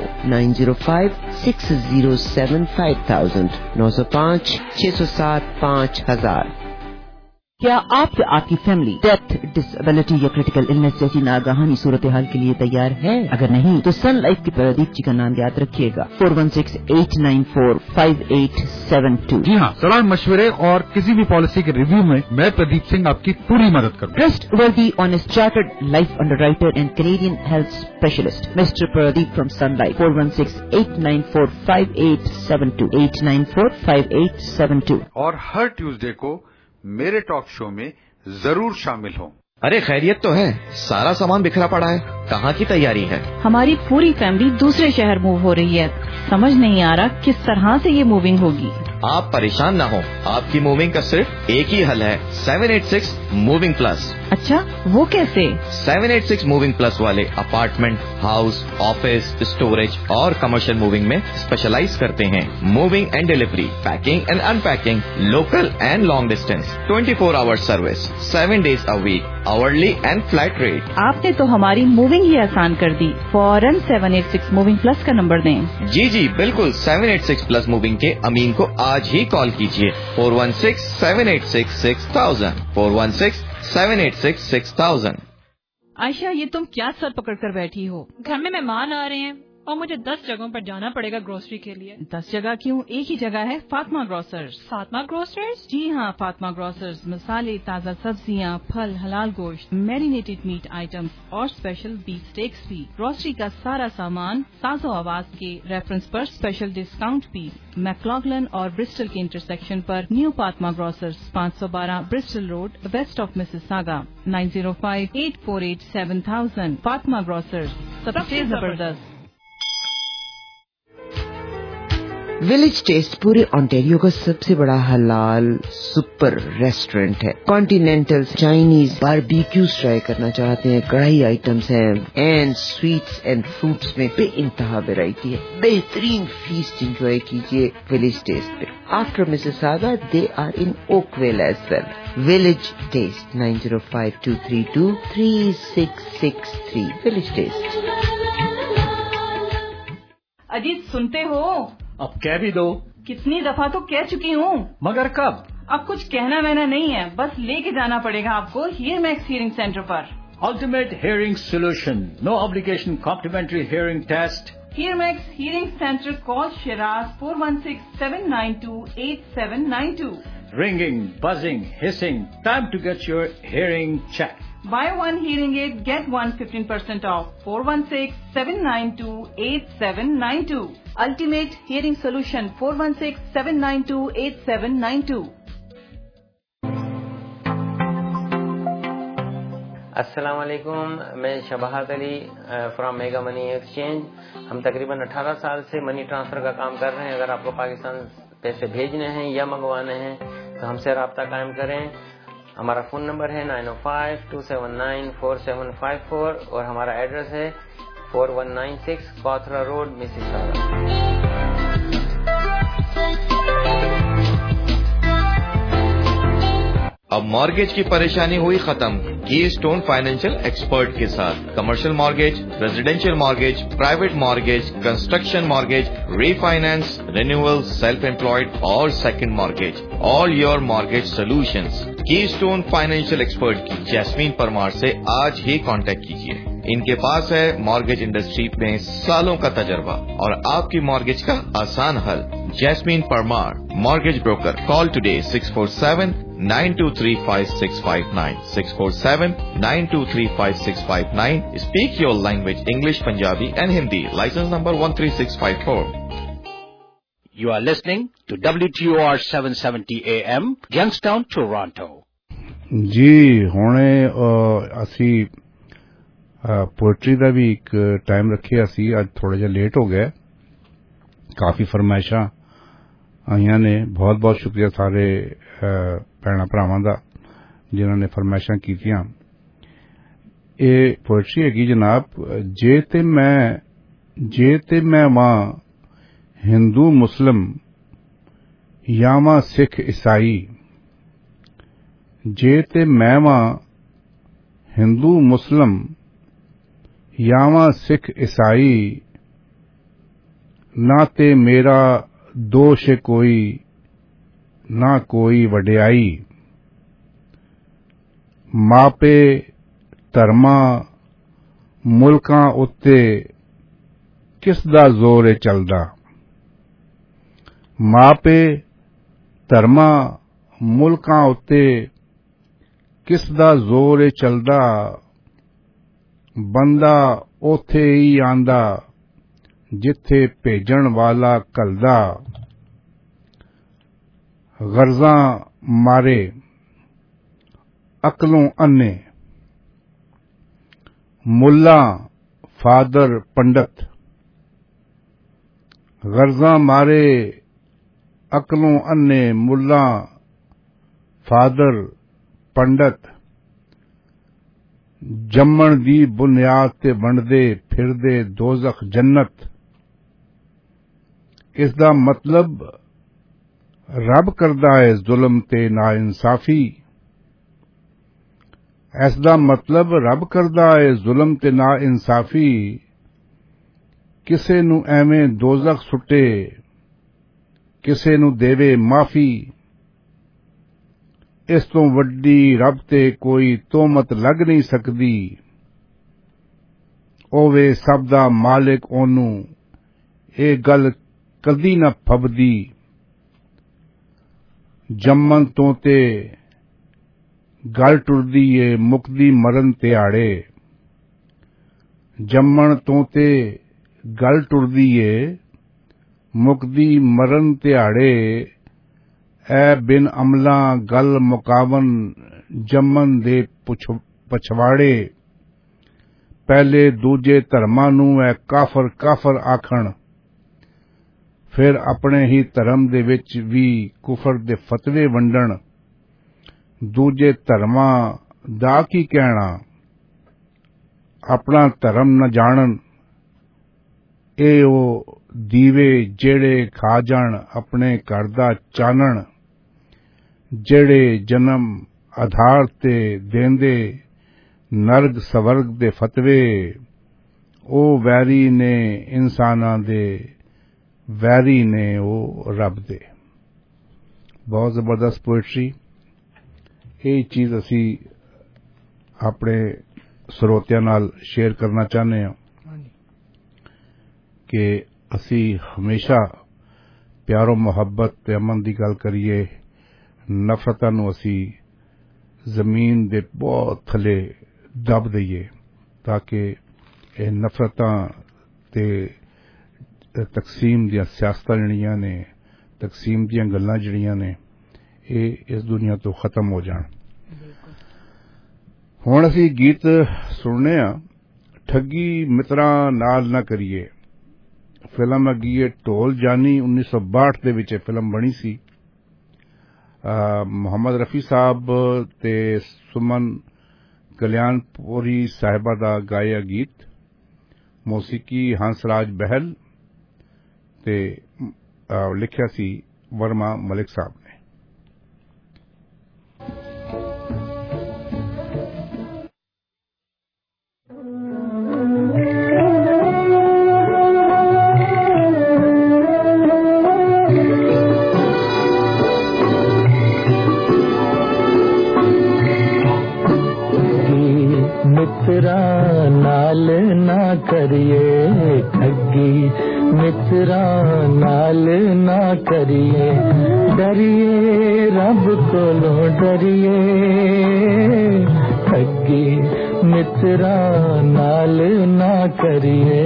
905-607-5000 905-607-5000। क्या आप या आपकी फैमिली डेथ, डिसेबिलिटी या क्रिटिकल इलनेस जैसी नागहानी सूरत हाल के लिए तैयार है? अगर नहीं तो सन लाइफ के प्रदीप जी का नाम याद रखिएगा। 4168945872। जी हाँ, सलाह मशवरे और किसी भी पॉलिसी के रिव्यू में मैं प्रदीप सिंह आपकी पूरी मदद करूँगा। Trustworthy honest chartered life underwriter and Canadian health specialist mister Pradeep from Sun Life. 4168945872 8945872। और हर ट्यूसडे को मेरे टॉक शो में जरूर शामिल हों। अरे खैरियत तो है, सारा सामान बिखरा पड़ा है, कहाँ की तैयारी है? हमारी पूरी फैमिली दूसरे शहर मूव हो रही है, समझ नहीं आ रहा किस तरह से ये मूविंग होगी। आप परेशान ना हो, आपकी मूविंग का सिर्फ एक ही हल है, 786 मूविंग प्लस। अच्छा, वो कैसे? 786 मूविंग प्लस वाले अपार्टमेंट, हाउस, ऑफिस, स्टोरेज और कमर्शियल मूविंग में स्पेशलाइज करते हैं। Moving and delivery, packing and unpacking, local and long distance, 24 hours service, 7 days a week, hourly and flat rate. आपने तो हमारी मूविंग ही आसान कर दी। फौरन 786 मूविंग प्लस का नंबर दें। जी बिल्कुल, 786 प्लस मूविंग के अमीन को आज ही कॉल कीजिए, 416-786-6000, 416-786-6000। आयशा, ये तुम क्या सर पकड़ कर बैठी हो? घर में मेहमान आ रहे हैं और मुझे 10 जगहों पर जाना पड़ेगा ग्रोसरी के लिए। 10 जगह क्यों, एक ही जगह है, फातिमा ग्रोसर्स। फातिमा ग्रोसर्स? जी हाँ, फातिमा ग्रोसर्स मसाले, ताज़ा सब्जियाँ, फल, हलाल गोश्त, मैरिनेटेड मीट आइटम्स और स्पेशल बीफ स्टेक्स भी। ग्रोसरी का सारा सामान साजो आवाज के रेफरेंस पर स्पेशल डिस्काउंट भी। मैक्लॉगलन और ब्रिस्टल के इंटरसेक्शन पर new Fatima Grocers, 512 Bristol Road, west of Mississauga, 9058487000। Fatima Grocers, सबसे जबरदस्त। विलेज टेस्ट पूरे ऑन्टेरियो का सबसे बड़ा हलाल सुपर रेस्टोरेंट है। कॉन्टिनेंटल, चाइनीज, बारबेक्यूज ट्राई करना चाहते हैं, कढ़ाई आइटम्स हैं, एंड स्वीट्स एंड फ्रूट्स में बेइंतहा वैरायटी है। बेहतरीन फीस्ट एंजॉय कीजिए विलेज टेस्ट पे। After Mississauga they are in Oakville as well. Village Taste, 9052323663। Village Taste. Ajit, सुनते हो? अब कह भी दो। कितनी दफा तो कह चुकी हूँ। मगर कब? अब कुछ कहना वहना नहीं है, बस लेके जाना पड़ेगा आपको हीयरमैक्स हियरिंग सेंटर पर। Ultimate hearing solution, no obligation, complimentary hearing test. HearMax hearing centre, call Shiraz 416-792-8792। Ringing, buzzing, hissing, time to get your hearing checked. Buy one hearing aid, get one 15% off. 416-792-8792. Ultimate Hearing Solution, 416-792-8792. अस्सलाम वालेकुम, मैं Shabahat Ali from Mega Money Exchange. हम तकरीबन 18 साल से money transfer का काम कर रहे हैं। अगर आपको पाकिस्तान पैसे भेजने हैं या मंगवाने हैं तो हमसे रब्ता कायम करें। हमारा फ़ोन नंबर है 905-279-4754 और हमारा एड्रेस है 4196 कॉथरा रोड, मिसिसागा। अब मॉर्गेज की परेशानी हुई खत्म कीस्टोन फाइनेंशियल एक्सपर्ट के साथ। Commercial mortgage, residential mortgage, private mortgage, construction mortgage, refinance, renewal, self employed और second mortgage, all your mortgage solutions. Keystone Financial Expert की जैस्मीन परमार से आज ही कांटेक्ट कीजिए। इनके पास है मॉर्गेज इंडस्ट्री में सालों का तजर्बा और आपकी मॉर्गेज का आसान हल। Jasmine Parmar, mortgage broker. Call today 647-923-5659, 647-923-5659. Speak your language, English, Punjabi and Hindi. License number 13654. You are listening to WTOR 770 AM, Youngstown, Toronto. जी हुणे असी पोएट्री का भी एक टाइम रखे असी अज थोड़ा जिहा लेट हो गया। काफ़ी फरमाइशां आईयां ने। बहुत बहुत शुक्रिया सारे भैणां भरावां दा जिन्हां ने फरमाइशां कीतियां। ये पोएट्री हैगी जनाब, जे ते मैं वां हिंदू मुस्लिम या वां सिख ईसाई, जे ते मैं वां हिंदू मुस्लिम या वां सिख ईसाई, ना ते मेरा दोष कोई ना कोई वड्याई। मापे धर्मा मुल्कां उत्ते किस दा जोर चलदा। मापे धर्मा मुल्कां उत्ते किस दा जोर चलदा। बंदा ओथे ही आंदा जिथे भेजण वाला कलदा। गर्जां मारे अकलों अन्ने मुल्ला फादर पंडित, गर्जा मारे अकलों अन्ने मुल्ला फादर पंडित, जम्मण दी बुनियाद ते बनदे फिरदे दोज़ख जन्नत। इसदा मतलब रब करदा है जुल्म ते नाइंसाफी। इसदा मतलब रब करदा है जुल्म ते नाइंसाफी। किसे नू एवें दोज़ख सुट्टे, किसे नू देवे माफी। इस तो वड्डी रब ते कोई तोहमत लग नहीं सकदी। ओवे सब दा मालिक ओनू ए गल कदी ना फबदी। जम्मन तो ते गल टुरदी ए मुकदी मरन त्याड़े। जम्मन तो ते गल टुरदी ए मुकदी मरन त्याड़े। ए बिन अमला गल मुकावन जम्मन दे पछवाड़े। पहले दूजे धर्मां नू ए काफर काफर आखण, फिर अपने ही धर्म दे विच भी कुफर दे फतवे वंडण। दूजे धर्मां दा की कहना, अपना धर्म न जानन। ए ओ दीवे जेड़े खा जाण अपने घर दा चानण। जेड़े जन्म आधार ते देंदे नरग स्वर्ग दे फतवे। ओ वैरी ने इंसानां दे, वैरी ने ओ रब दे। बहुत जबरदस्त पोएट्री। ये चीज असी अपने ਸਰੋਤਿਆਂ नाल शेयर करना चाहते हैं कि असी हमेशा प्यारो मुहब्बत ते अमन की गल करिए, नफरतां नूं असी जमीन दे बहुत थले दब दईए ताकि ये नफरतां ते तकसीम दियां सियासतां जिहड़ियां ने, तकसीम दियां गल्लां जिहड़ियां ने, ये इस दुनिया तो खत्म हो जाण। हुण असी गीत सुनने आ, ठगी मित्रां नाल ना करिए। फिल्म हैगी है ढोल जानी, 1962 दे विच फिल्म बनी सी। मोहम्मद रफी साहब ते सुमन कल्याणपुरी साहिबा दा गाया गीत, मौसीकी हंसराज बहल ते लिखिया सी वर्मा मलिक साहब ने। मित्रा नाल ना करिए ठगी, मित्रा नाल ना करिए। डरिए रब कोलों डरिए, ठगी मित्रा नाल ना करिए।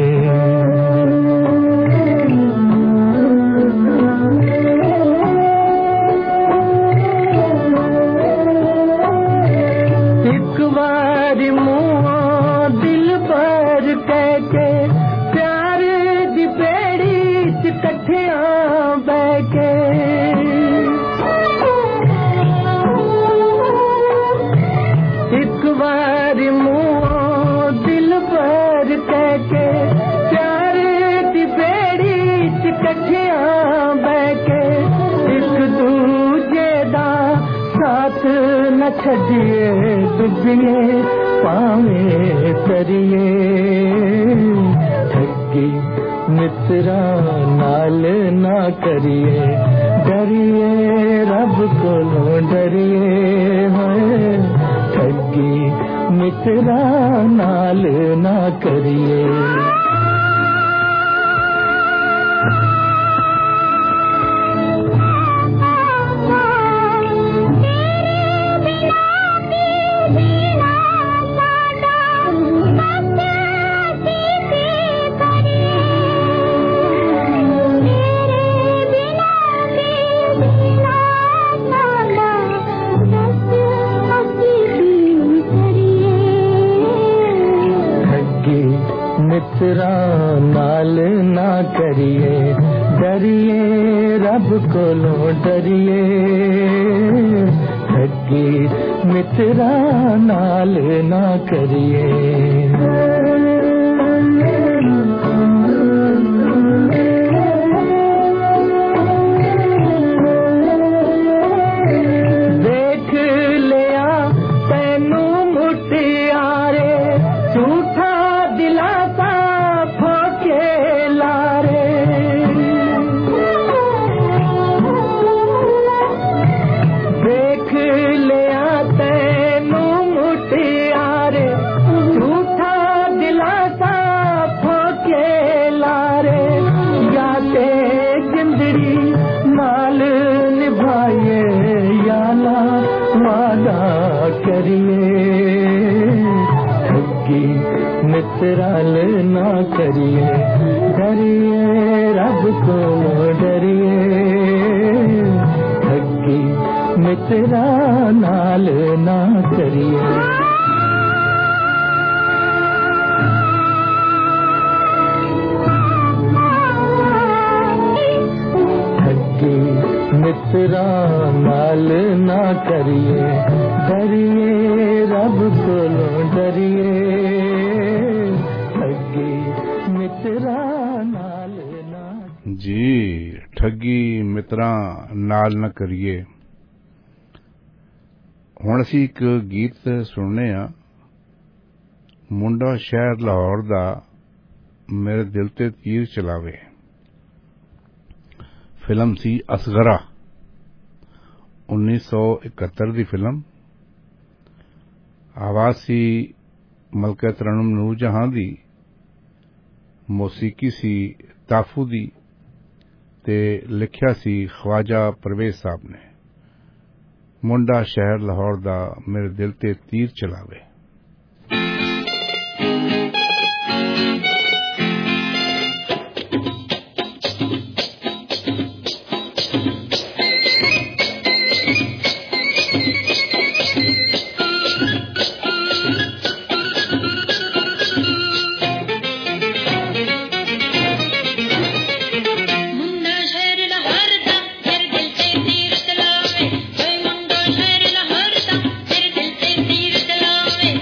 एक बारी मुँह दिल पर कह के प्यार दी बेड़ी च कठियां बह के। एक बारी मुँह दिल पर कह के प्यार दी बेड़ी च कठियां बह के। एक दूजे दा साथ न छड़िए, डुबिए पावे करिए। ठगी मित्रा नाल ना करिए, डरिए रब कोलों डरिए। ठगी मित्रा नाल ना करिए। मित्रा नाल ना करिए डरिए रब कोलों डरिए ठगी मित्रा नाल ना करिए मित्राल ना करिए डरिए रब को डरिए ठगी मित्रा नाल ना करिए ठगी मित्रा नाल ना करिए डरिए रब को डरिए जी ठगी मित्रा नाल न करिए हुण असीं एक गीत सुनने आ मुंडा शहर लाहौर दा मेरे दिल ते तीर चलावे फिल्म सी असगरा 1971 दी फिल्म आवाज सी मलका तरन्नुम नूरजहां दी मौसीकी सी ताफू दी ते लिखिया सी ख्वाजा परवेज साहब ने मुंडा शहर लाहौर दा मेरे दिल ते तीर चलावे चलावे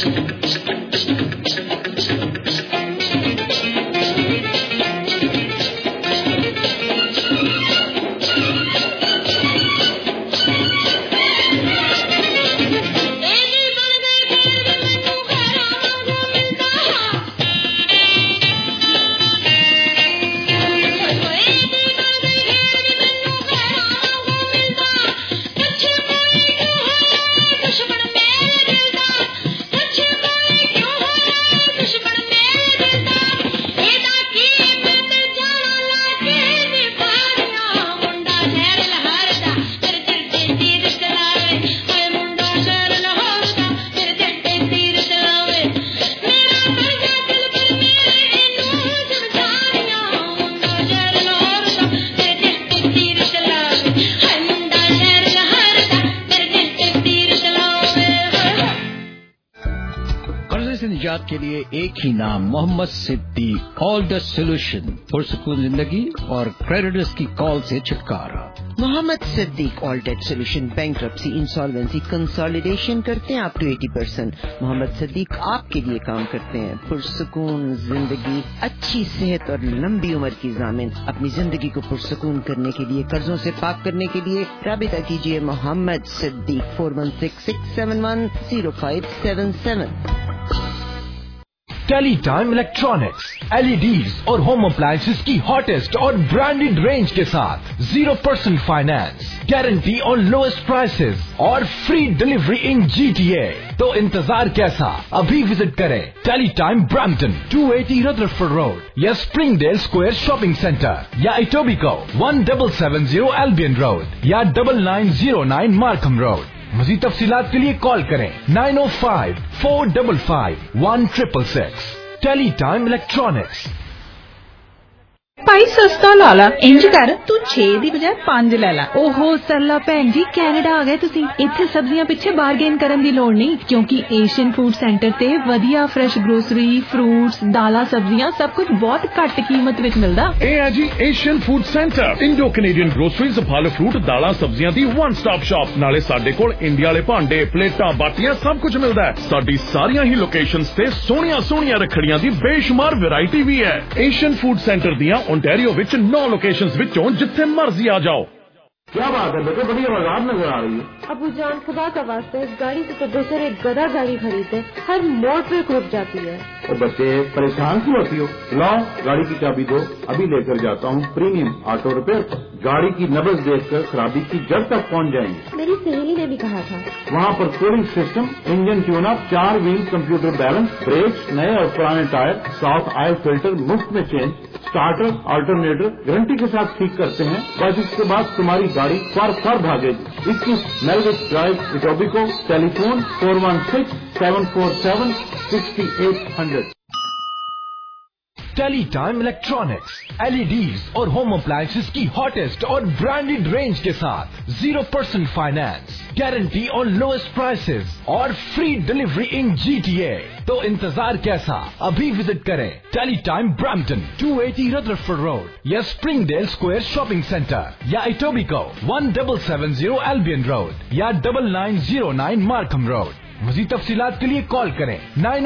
निजात के लिए एक ही नाम, Mohammad Siddiq. All the solution, पुरसुकून जिंदगी और क्रेडिटर्स की कॉल से छुटकारा। Mohammad Siddiq all debt solution, bankruptcy, insolvency, consolidation करते हैं अप टू 80%। मोहम्मद सिद्दीक आपके लिए काम करते हैं। पुरसुकून जिंदगी, अच्छी सेहत और लंबी उम्र की ज़ामिन। अपनी जिंदगी को पुरसुकून करने के लिए, कर्जों से पाक करने के लिए राबिता कीजिए Mohammad Siddiq 4166710577। Teletime electronics, LEDs और होम अप्लायंसेज की हॉटेस्ट और ब्रांडेड रेंज के साथ 0% फाइनेंस, गारंटी और लोएस्ट प्राइसेस और फ्री डिलीवरी इन GTA। तो इंतजार कैसा, अभी विजिट करें टेलीटाइम ब्रैम्पटन 280 रदरफोर्ड रोड या स्प्रिंगडेल स्क्वायर शॉपिंग सेंटर या इटोबिको 1770 एल्बियन रोड या 9909 मार्कम रोड। मज़ीद तफसीलात के लिए कॉल करें 905-455-1666। Teletime electronics. भाई सस्ता ला ला, इंज कर तू 6 ਦੀ ਬਜਾਏ 5 ਲੈ ਲਾ। ओहो सरला भैन जी, कैनेडा आ गए तुसी। इत्थे सब्जियां पिछे बारगेन करन दी लोड़ नहीं, क्योंकि एशियन फूड सेंटर ते वधिया फ्रेश ग्रोसरी, फ्रूट्स, दालां, सब्जियां सब कुछ बहुत घट कीमत विच मिलदा। ए है जी Asian Food Centre, Indo Canadian groceries, फल फ्रूट, दालां, सब्जियां दी वन स्टॉप शॉप। नाले साडे कोल इंडिया वाले भांडे, प्लेटां, बाटियां सब कुछ मिलदा है। साडी सारियां ही लोकेशंस ते सोहणियां रखड़ियां दी बेशुमार वैरायटी भी है। एशियन फूड सेंटर दियां ओंटारियो विच 9 लोकेशंस विचों जिथे मर्जी आ जाओ। क्या बात है बेटे, बड़ी आवाज नजर आ रही है। अबू जान, खुदा का वास्ता इस गाड़ी से तो बेहतर एक गधा गाड़ी खरीदे, हर मोड़ पे रुक जाती है। तो बच्चे परेशान क्यों होती हो? लाओ गाड़ी की चाबी दो, अभी लेकर जाता हूँ प्रीमियम ऑटो रिपेयर। गाड़ी की नब्ज देखकर खराबी की जड़ तक पहुँच जाएंगे। मेरी सहेली ने भी कहा था। वहाँ पर cooling system, engine tune up, 4 wheel computer balance, brakes, नए और पुराने टायर, साउथ ऑयल फिल्टर मुफ्त में चेंज, स्टार्टर अल्टरनेटर गारंटी के साथ ठीक करते हैं। बस इसके बाद तुम्हारी गाड़ी फर भागेगी। 21 मेलविच Drive, Etobicoke. Telephone 416-747-6800। Teletime electronics, LEDs और होम अप्लायंसेज की हॉटेस्ट और ब्रांडेड रेंज के साथ 0% फाइनेंस, गारंटी और लोएस्ट प्राइसेस और फ्री डिलीवरी इन GTA। तो इंतजार कैसा, अभी विजिट करें टेलीटाइम ब्रैम्पटन 280 रदरफोर्ड रोड या स्प्रिंगडेल स्क्वायर शॉपिंग सेंटर या इटोबिको 1770 एल्बियन रोड या 9909 मार्कम रोड। मज़ीद तफसीलात के लिए कॉल करें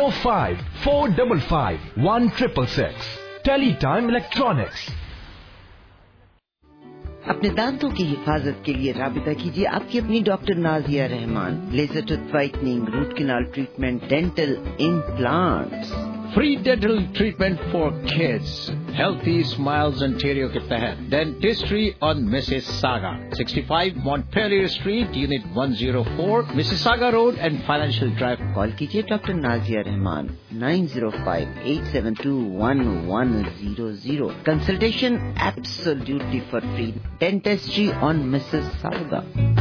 905-455-1666। Teletime electronics. अपने दांतों की हिफाजत के लिए राबिता कीजिए आपकी अपनी doctor Nazia Rahman. Laser tooth whitening, root canal treatment, dental implants. Free dental treatment for kids, Healthy Smiles Ontario के तहत dentistry on Mississauga, 65 Montpellier Street, unit 104, Mississauga Road and Financial Drive. Call कीजिए doctor Nazia Rahman 905-872-1100। Consultation absolutely for free. Dentistry on Mississauga.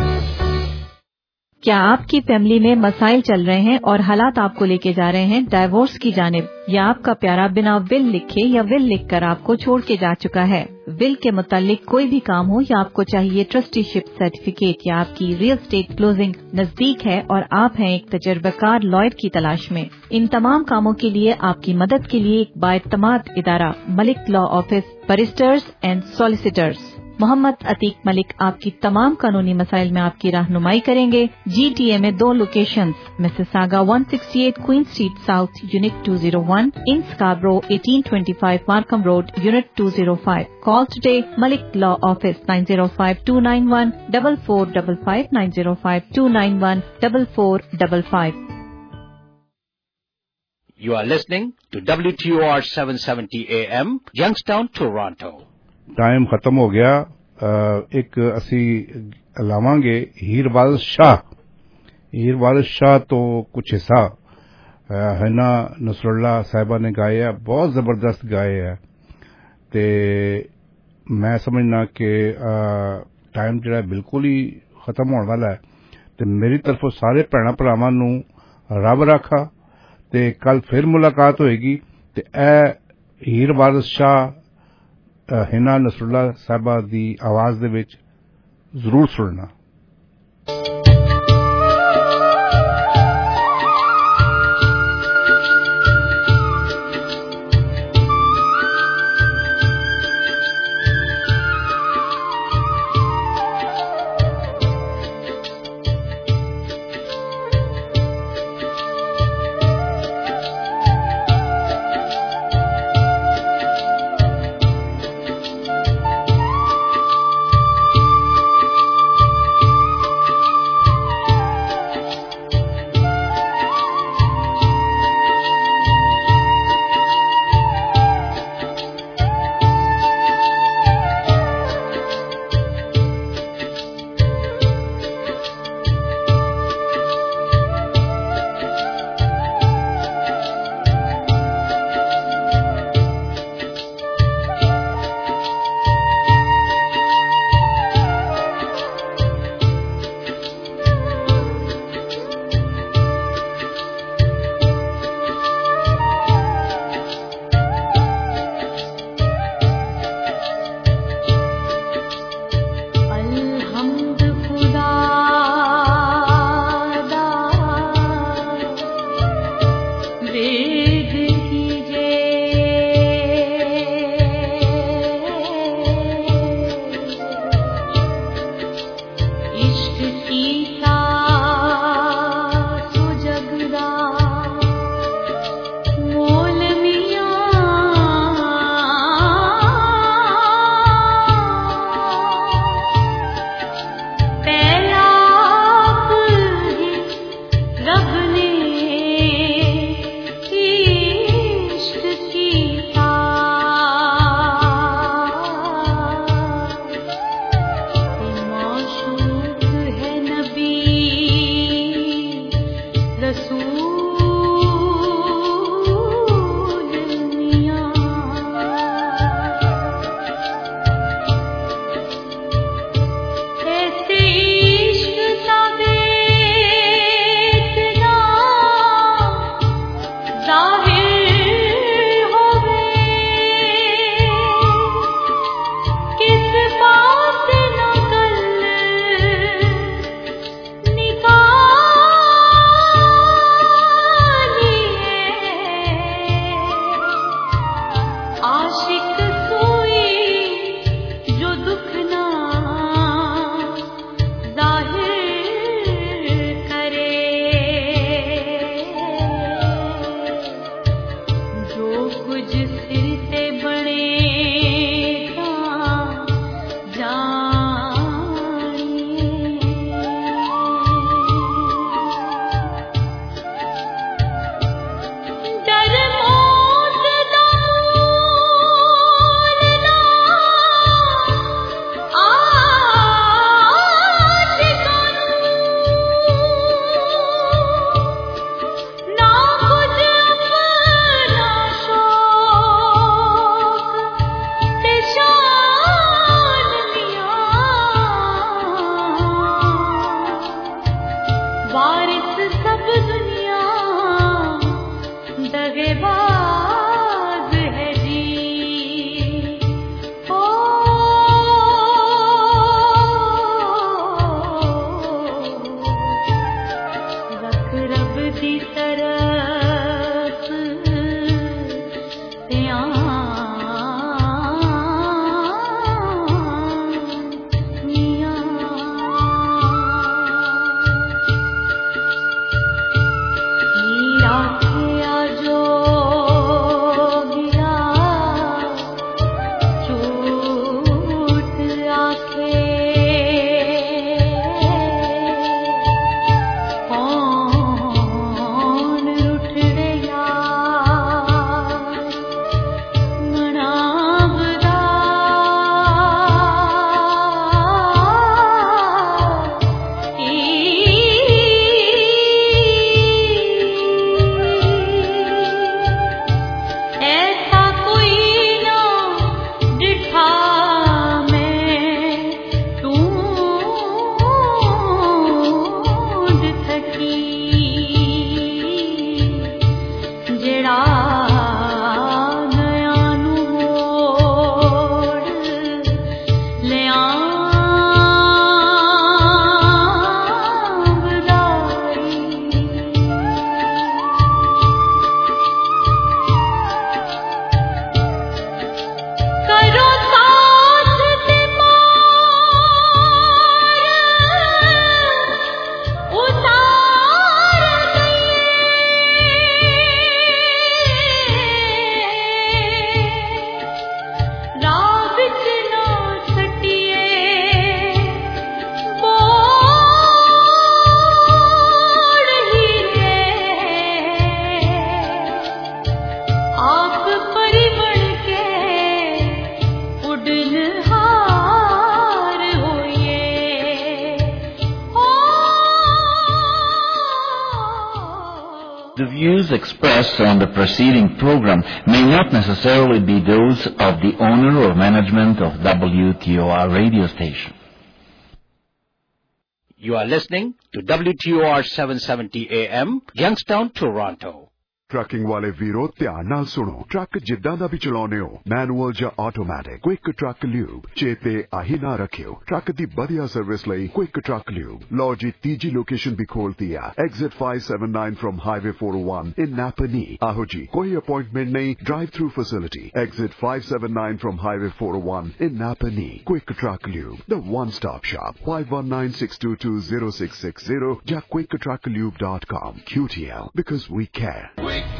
क्या आपकी family में मसाइल चल रहे हैं और हालात आपको लेके जा रहे हैं डाइवोर्स की जानिब, या आपका प्यारा बिना विल लिखे या विल लिखकर आपको छोड़ के जा चुका है? विल के मुतालिक कोई भी काम हो या आपको चाहिए ट्रस्टीशिप सर्टिफिकेट या आपकी रियल एस्टेट क्लोजिंग नजदीक है और आप हैं एक तजर्बाकार लॉयर की तलाश में, इन तमाम कामों के लिए आपकी मदद के लिए एक बाएतमाद इदारा Malik law office, barristers and solicitors. Mohammad Atiq Malik आपकी तमाम कानूनी मसाइल में आपकी रहनुमाई करेंगे। GTA में 2 locations, Mississauga 168 Queen Street South unit 201, in Scarborough 1825 Markham Road unit 205. Call today Malik Law Office 905-291-4455 905-291-4455. You are listening to WTOR 770 AM, Youngstown, Toronto. Time खत्म हो गया। एक ਅਸੀਂ ਲਾਵਾਂਗੇ ਹੀਰਵਾਲ ਸ਼ਾਹ ਤੋਂ ਕੁਝ ਹਿੱਸਾ ਹੈਨਾ ਨਸਰੁੱਲਾ ਸਾਹਿਬਾ ਨੇ ਗਾਏ ਆ, ਬਹੁਤ ਜ਼ਬਰਦਸਤ ਗਾਏ ਆ ਤੇ ਮੈਂ ਸਮਝਣਾ ਕਿ ਟਾਈਮ ਜਿਹੜਾ ਬਿਲਕੁਲ ਹੀ ਖਤਮ ਹੋਣ ਵਾਲਾ ਹੈ ਤੇ ਮੇਰੀ ਤਰਫੋਂ ਸਾਰੇ ਭੈਣਾਂ ਭਰਾਵਾਂ ਨੂੰ ਰੱਬ ਰਾਖਾ ਤੇ ਕੱਲ ਫਿਰ ਮੁਲਾਕਾਤ ਹੋਏਗੀ ਤੇ ਇਹ ਹੀਰਵਾਲ ਸ਼ਾਹ हिना नसरुल्ला साहबा दी आवाज दे विच जरूर सुनना। views expressed on the preceding program may not necessarily be those of the owner or management of WTOR radio station. You are listening to WTOR 770 AM, Youngstown, Toronto. Trucking ਵਾਲੇ ਵੀਰੋ ਧਿਆਨ ਨਾਲ ਸੁਣੋ। ਟਰੱਕ ਜਿੱਦਾਂ ਦਾ ਵੀ ਚਲਾਉਂਦੇ ਹੋ, ਮੈਨੂਅਲ ਜਾਂ automatic, quick Truck lube ਚੇਤੇ ਆਹੀ ਨਾ ਰੱਖਿਓ। ਟਰੱਕ ਦੀ ਵਧੀਆ ਸਰਵਿਸ ਲਈ ਕੁਇਕ ਟਰੱਕ ਲਿਊਬ। ਲਓ ਜੀ, ਤੀਜੀ ਲੋਕੇਸ਼ਨ ਵੀ ਖੋਲਤੀ ਆ, exit 579 from highway 401 in Napanee. ਆਹੋ ਜੀ, ਕੋਈ ਅਪਾਇੰਟਮੈਂਟ ਨਹੀਂ, drive through facility. Exit 579 from highway 401 in Napanee. Quick Truck Lube, the one stop shop. 5196220660 ਜਾਂ quicktrucklube.com। QTL, because we care.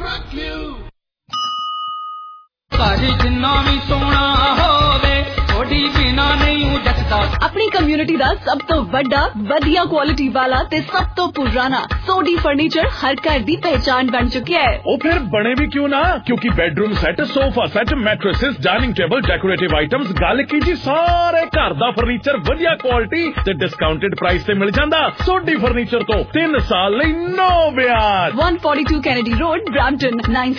ਸਾਡੀ ਜਿੰਨਾ ਵੀ ਸੋਹਣਾ ਹੋਵੇ ਥੋੜੀ ਬਿਨਾ ਨਹੀਂ ਜੱਟਦਾ। ਆਪਣੀ ਕਮਿਊਨਿਟੀ ਦਾ ਸਭ ਤੋਂ ਵੱਡਾ, ਵਧੀਆ ਕੁਆਲਿਟੀ ਵਾਲਾ ਤੇ ਸਭ ਤੋਂ ਪੁਰਾਣਾ ਸੋਡੀ ਫਰਨੀਚਰ ਹਰ ਘਰ ਦੀ ਪਹਿਚਾਨ ਬਣ ਚੁੱਕਿਆ ਹੈ। ਉਹ ਫਿਰ ਬਣੇ ਵੀ ਕਿਉਂ ਨਾ, ਕਿਉਂਕਿ bedroom set, sofa set, mattresses, dining table, decorative items, ਗੱਲ ਕੀ ਜੀ, ਸਾਰੇ ਘਰ ਦਾ ਫਰਨੀਚਰ ਵਧੀਆ ਕੁਆਲਿਟੀ ਤੇ ਡਿਸਕਾਊਂਟਡ ਪ੍ਰਾਈਸ ਤੇ ਮਿਲ ਜਾਂਦਾ। ਸੋਡੀ ਫਰਨੀਚਰ ਤੋਂ 3 ਸਾਲ ਲਈ ਨੋ ਵਿਆਜ। 142 ਕੈਨੇਡੀ ਰੋਡ, ਬ੍ਰੈਂਪਟਨ,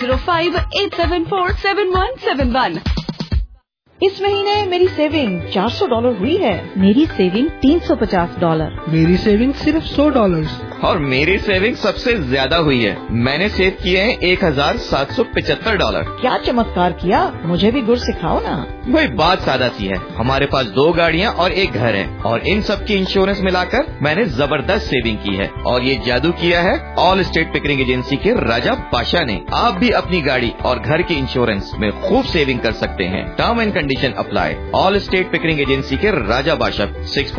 9058747171। इस महीने मेरी सेविंग $400 हुई है। मेरी सेविंग $350। मेरी सेविंग सिर्फ $100। और मेरी सेविंग सबसे ज्यादा हुई है। मैंने सेव किए हैं $1775। क्या चमत्कार किया, मुझे भी गुर सिखाओ ना। वही बात सादा सी है, हमारे पास 2 गाड़ियाँ और 1 घर है, और इन सब की इंश्योरेंस मिलाकर मैंने जबरदस्त सेविंग की है। और ये जादू किया है ऑल स्टेट पिकरिंग एजेंसी के राजा पाशा ने। आप भी अपनी गाड़ी और घर के इंश्योरेंस में खूब सेविंग कर सकते हैं। Term and condition apply. Allstate Pickering agency के राजा पाशा,